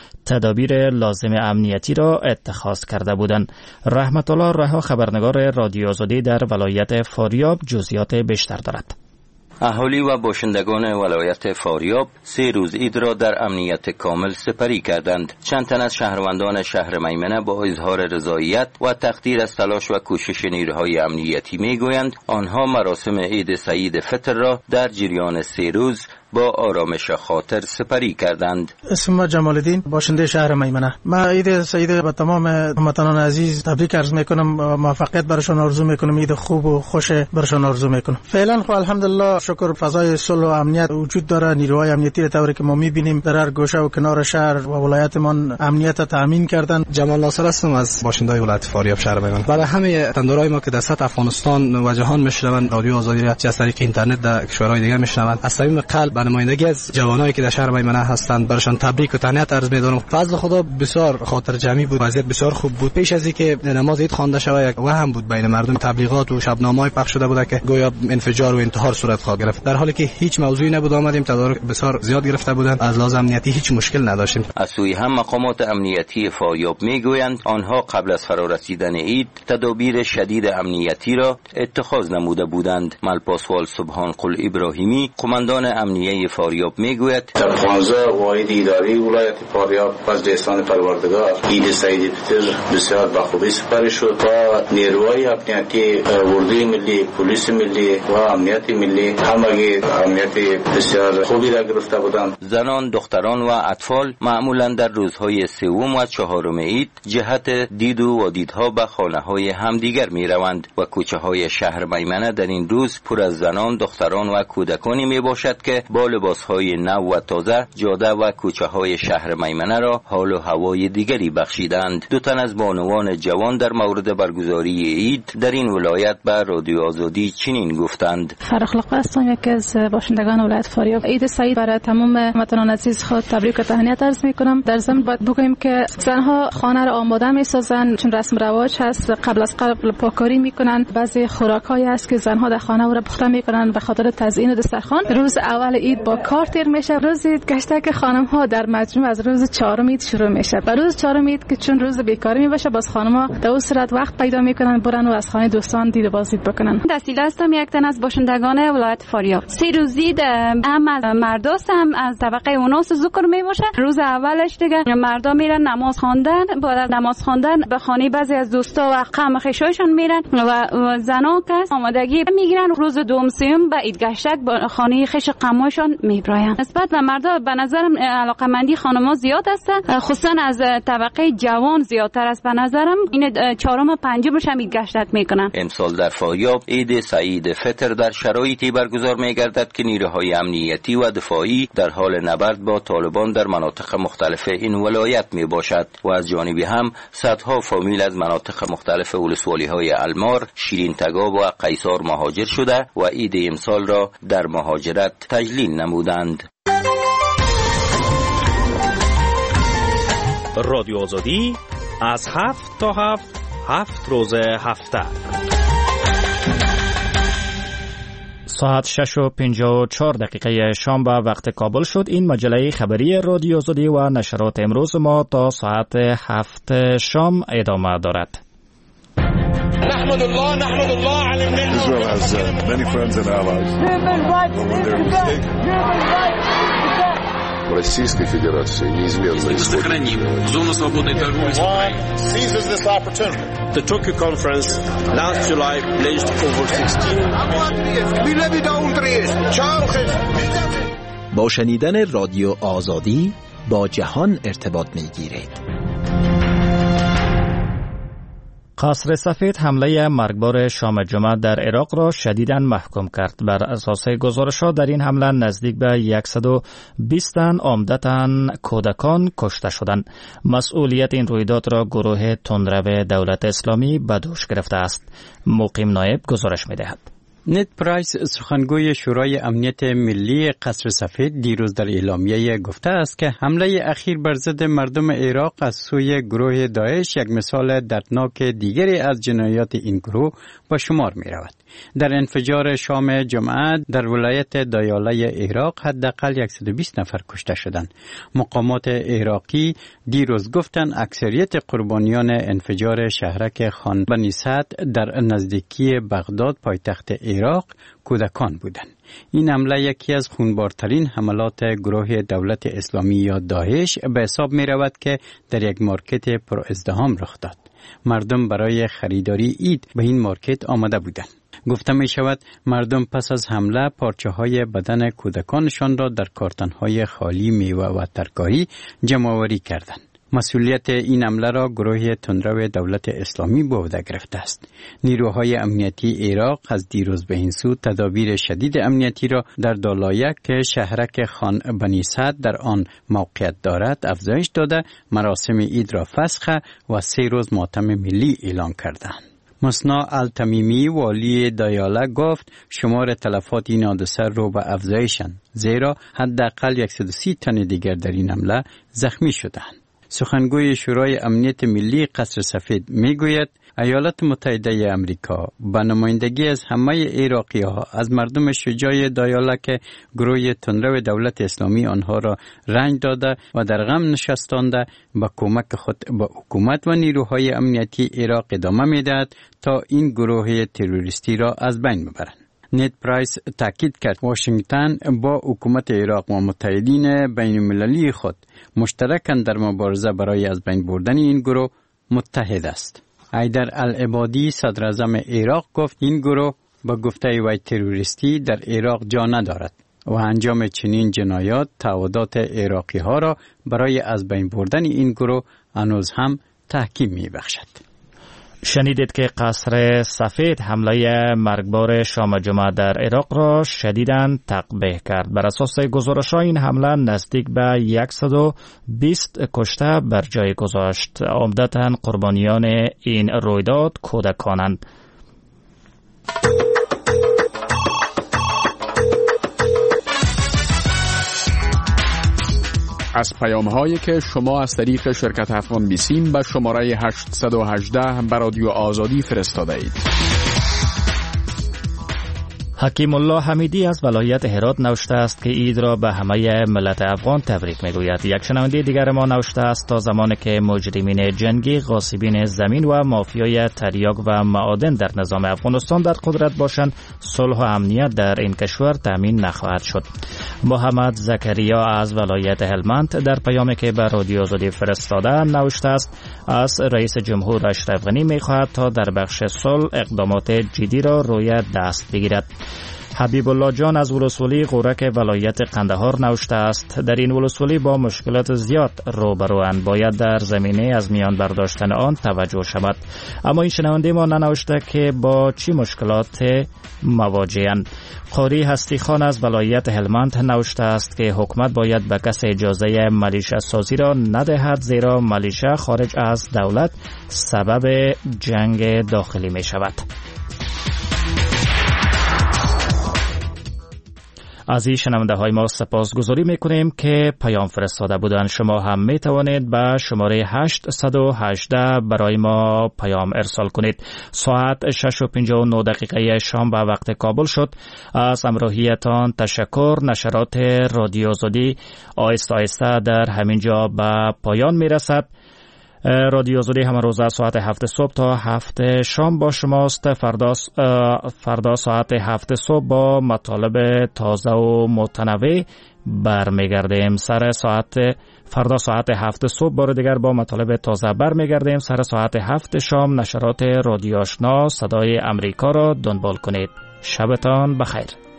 تدابیر لازم امنیتی را اتخاذ کرده بودند. رحمت الله رها خبرنگار رادیو آزادی در ولایت فاریاب جزئیات بیشتر دارد. اهالی و باشندگان ولایت فاریاب 3 روز عید را در امنیت کامل سپری کردند. چند تن از شهروندان شهر میمنه با اظهار رضایت و تقدیر از تلاش و کوشش نیروهای امنیتی میگویند آنها مراسم عید سعید فطر را در جریان 3 روز با آرامش خاطر سپری کردند. اسم ما جمال الدین، باشنده شهر میمنه. ما عید سعید به تمام هموطنان عزیز تبریک عرض میکنم، موفقیت برشان آرزو میکنم، عید خوب و خوش برشان آرزو میکنم. فعلا خب الحمدلله شکر فضای صلح و امنیت وجود داره. نیروهای امنیتی طوری که ما میبینیم در هر گوشه و کنار شهر و ولایتمان امنیت تامین کردن. جمال ناصر هستم از باشندگان ولایت فاریاب شهر میمنه. برای همه تندورای ما که در سطح افغانستان و جهان میشنون رادیو آزادی را از طریق اینترنت در کشورهای دیگه میشنون، از صمیم قلب نمایندگی از جوانایی که در شهر میمنه هستند برشان تبریک و تهنیت عرض می‌دارم. فضل خدا بسیار خاطر جمعی بود، وضعیت بسیار خوب بود. پیش از اینکه نماز عید خوانده شود یک وهم بود بین مردم، تبلیغات و شبنامه‌های پخش شده بود که گویا انفجار و انتحار صورت خواهد گرفت، در حالی که هیچ موضوعی نبود. آمدیم تدارک بسیار زیاد گرفته بودند، از لحاظ امنیتی هیچ مشکل نداشتیم. از سوی هم مقامات امنیتی فاریاب میگویند آنها قبل از فرارسیدن عید تدابیر شدید امنیتی را اتخاذ نموده بودند. ملپاسوال سبحان قل ابراهیمی قماندان امنیه فاریاب میگوید در 15 واحد اداری ولایت فاریاب پس دستان پروردگار عید سعید فطر بسیار با خوبی سپری شد و نیروهای امنیتی اردوی ملی، پلیس ملی و امنیت ملی همگی امنیت بسیار خوبی را گرفته بودند. زنان، دختران و اطفال معمولا در روزهای 3 و 4 عید جهت دید و وادیدها به خانه‌های همدیگر میروند و کوچه‌های شهر میمنه در این روز پر از زنان، دختران و کودکانی میباشد که با لباس‌های نو و تازه جاده و کوچه‌های شهر میمنه را حال و هوای دیگری بخشیدند. 2 تن از بانوان جوان در مورد برگزاری عید در این ولایت به رادیو آزادی چنین گفتند: فراخلاق هستم، یکی از باشندگان ولایت فاریاب. عید سعید برای تمام هموطنان عزیز خود تبریک و تهنیت عرض می‌کنم. در ضمن باید بگویم که زنها خانه را آماده می‌سازند، چون رسم رواج هست، قبل از قبل پاکاری می‌کنند. بعضی خوراک‌هایی است که زنها در خانه را پخته می‌کنند به خاطر تزیین دسترخوان. روز اول عید با کار تیر میشه. روز گشتک خانم ها در مجموع از روز 4 عید شروع میشه. و روز 4 عید که چون روز بیکاری میباشه، باز خانم ها در اون صورت وقت پیدا میکنن برن و از خانه دوستان دید و بازدید بکنن. دستیله هستم، یک تن از باشندگان ولایت فاریاب. 3 روز عید هم از مرداست هم از طبقه اوناس ذکر میباشه. روز اولش دیگه مردا میرن نماز خواندن، بعد نماز خواندن به خانه بعضی از دوستا و قوم خویشایشون میرن و زنا کس آمادگی میگیرن. روز دوم سوم به عید گشتک به خانه خویش قومشون میبراین. نسبت به مردا به نظرم علاقمندی خانم‌ها زیاد است، خصوصا از طبقه جوان زیادتر است. به نظرم این 4 و 5 هم عید گشتک میکنن. امسال در فاریاب عید سعید فطر در شرایطی برگزار میگردد که نیروهای امنیتی و دفاعی در حال نبرد با طالبان در مناطق مختلف این ولایت می باشد و از جانبی هم صدها فامیل از مناطق مختلف ولسوالی‌های المار، شیرین تگاب و قیصار مهاجر شده و عید امسال را در مهاجرت تجلیل نمودند. رادیو آزادی از 7 تا 7 روز هفته. ساعت 6:54 شام به وقت کابل شد. این مجله خبری رادیو آزادی و نشرات امروز ما تا ساعت 7 شام ادامه دارد. نحمد الله على النعمة. Israel has many friends and allies. Российской Федерации неизменно сохраним зону свободной торговли с Украиной. Seizes this opportunity. The Tokyo conference last July pledged over 16 با شنیدن رادیو آزادی با جهان ارتباط می‌گیرید. قصر سفید حمله مرگبار شام جمعه در عراق را شدیداً محکوم کرد. بر اساس گزارش‌ها در این حمله نزدیک به 120 تن عمدتاً کودکان کشته شدند. مسئولیت این رویداد را گروه تندرو دولت اسلامی به دوش گرفته است. مقیم نایب گزارش می‌دهد. نت پرایس سخنگوی شورای امنیت ملی قصر سفید دیروز در اعلامیه گفته است که حمله اخیر بر ضد مردم عراق از سوی گروه داعش یک مثال دردناک دیگری از جنایات این گروه به شمار می رود. در انفجار شام جمعه در ولایت دایاله عراق حداقل 120 نفر کشته شدند. مقامات عراقی دیروز گفتند اکثریت قربانیان انفجار شهرک خان بنی سعد در نزدیکی بغداد پایتخت عراق کودکان بودند. این حمله یکی از خونبارترین حملات گروه دولت اسلامی یا داعش به حساب می رود که در یک مارکت پر ازدحام رخ داد. مردم برای خریداری عید به این مارکت آمده بودند. گفته می شود مردم پس از حمله پارچه های بدن کودکانشان را در کارتن‌های خالی میوه و ترکاری جمع آوری کردند. مسئولیت این حمله را گروه تندرو دولت اسلامی به عهده گرفته است. نیروهای امنیتی عراق از دیروز به این سو تدابیر شدید امنیتی را در دالایه که شهرک خان بنی سعد در آن موقعیت دارد افزایش داده، مراسم عید را فسخ و 3 روز ماتم ملی اعلان کردند. مصنا التمیمی والی دایاله گفت شمار تلفات این حادثه رو به افزایشند، زیرا حداقل 130 تن دیگر در این حمله زخمی شدند. سخنگوی شورای امنیت ملی قصر سفید میگوید ایالات متحده امریکا به نمایندگی از همه عراقی‌ها از مردم شجاع دایاله که گروه تندرو دولت اسلامی آنها را رنج داده و در غم نشستانده با کمک خود به حکومت و نیروهای امنیتی عراق ادامه میدهد تا این گروه تروریستی را از بین ببرند. نت پرایس تاکید کرد واشنگتن با حکومت عراق و متحدین بین المللی خود مشترکاً در مبارزه برای از بین بردن این گروه متحد است. حیدر العبادی صدر اعظم عراق گفت این گروه با گفته وی تروریستی در عراق جا ندارد و انجام چنین جنایات تعهدات عراقی ها را برای از بین بردن این گروه هنوز هم تحکیم می بخشد. شنیدید که قصر سفید حمله مرگبار شام جمعه در عراق را شدیداً تقبیح کرد. بر اساس گزارش‌ها این حمله نزدیک به 120 کشته بر جای گذاشت. عمدتاً قربانیان این رویداد کودکانند. از پیام‌هایی که شما از طریق شرکت افغان بیسیم به شماره 818 به رادیو آزادی فرستاده اید. حکیم الله حمیدی از ولایت هرات نوشته است که عید را به همه ملت افغان تبریک میگوید. یک شنونده دیگر ما نوشته است تا زمانی که مجرمین جنگی، غاصبین زمین و مافیای تریاک و معادن در نظام افغانستان در قدرت باشند، صلح و امنیت در این کشور تامین نخواهد شد. محمد زکریا از ولایت هلمند در پیامی که به رادیو آزادی فرستاده نوشته است از رئیس جمهور اشرف غنی میخواهد تا در بخش صلح اقدامات جدی را روی دست بگیرد. حبیب الله جان از ولسوالی غورک ولایت قندهار نوشته است در این ولسوالی با مشکلات زیاد روبروند، باید در زمینه از میان برداشتن آن توجه شود. اما این شنونده ما ننوشته که با چی مشکلات مواجهند. قاری هستی خان از ولایت هلمند نوشته است که حکومت باید به کس اجازه ملیشه سازی را ندهد، زیرا ملیشه خارج از دولت سبب جنگ داخلی می شود. از این شنونده های ما سپاسگزاری میکنیم که پیام فرستاده بودند. شما هم می توانید به شماره 818 برای ما پیام ارسال کنید. ساعت 6:59 شام به وقت کابل شد. از همراهیتان تشکر. نشرات رادیو آزادی آهسته آهسته در همین جا به پایان میرسد. رادیو آزادی همه روز ساعت 7 صبح تا 7 شام با شماست. فردا ساعت 7 صبح با مطالب تازه و متنوع برمیگردیم. فردا ساعت 7 صبح بار دیگر با مطالب تازه برمیگردیم. سر ساعت 7 شام نشرات رادیو آشنا صدای امریکا را دنبال کنید. شبتان بخیر.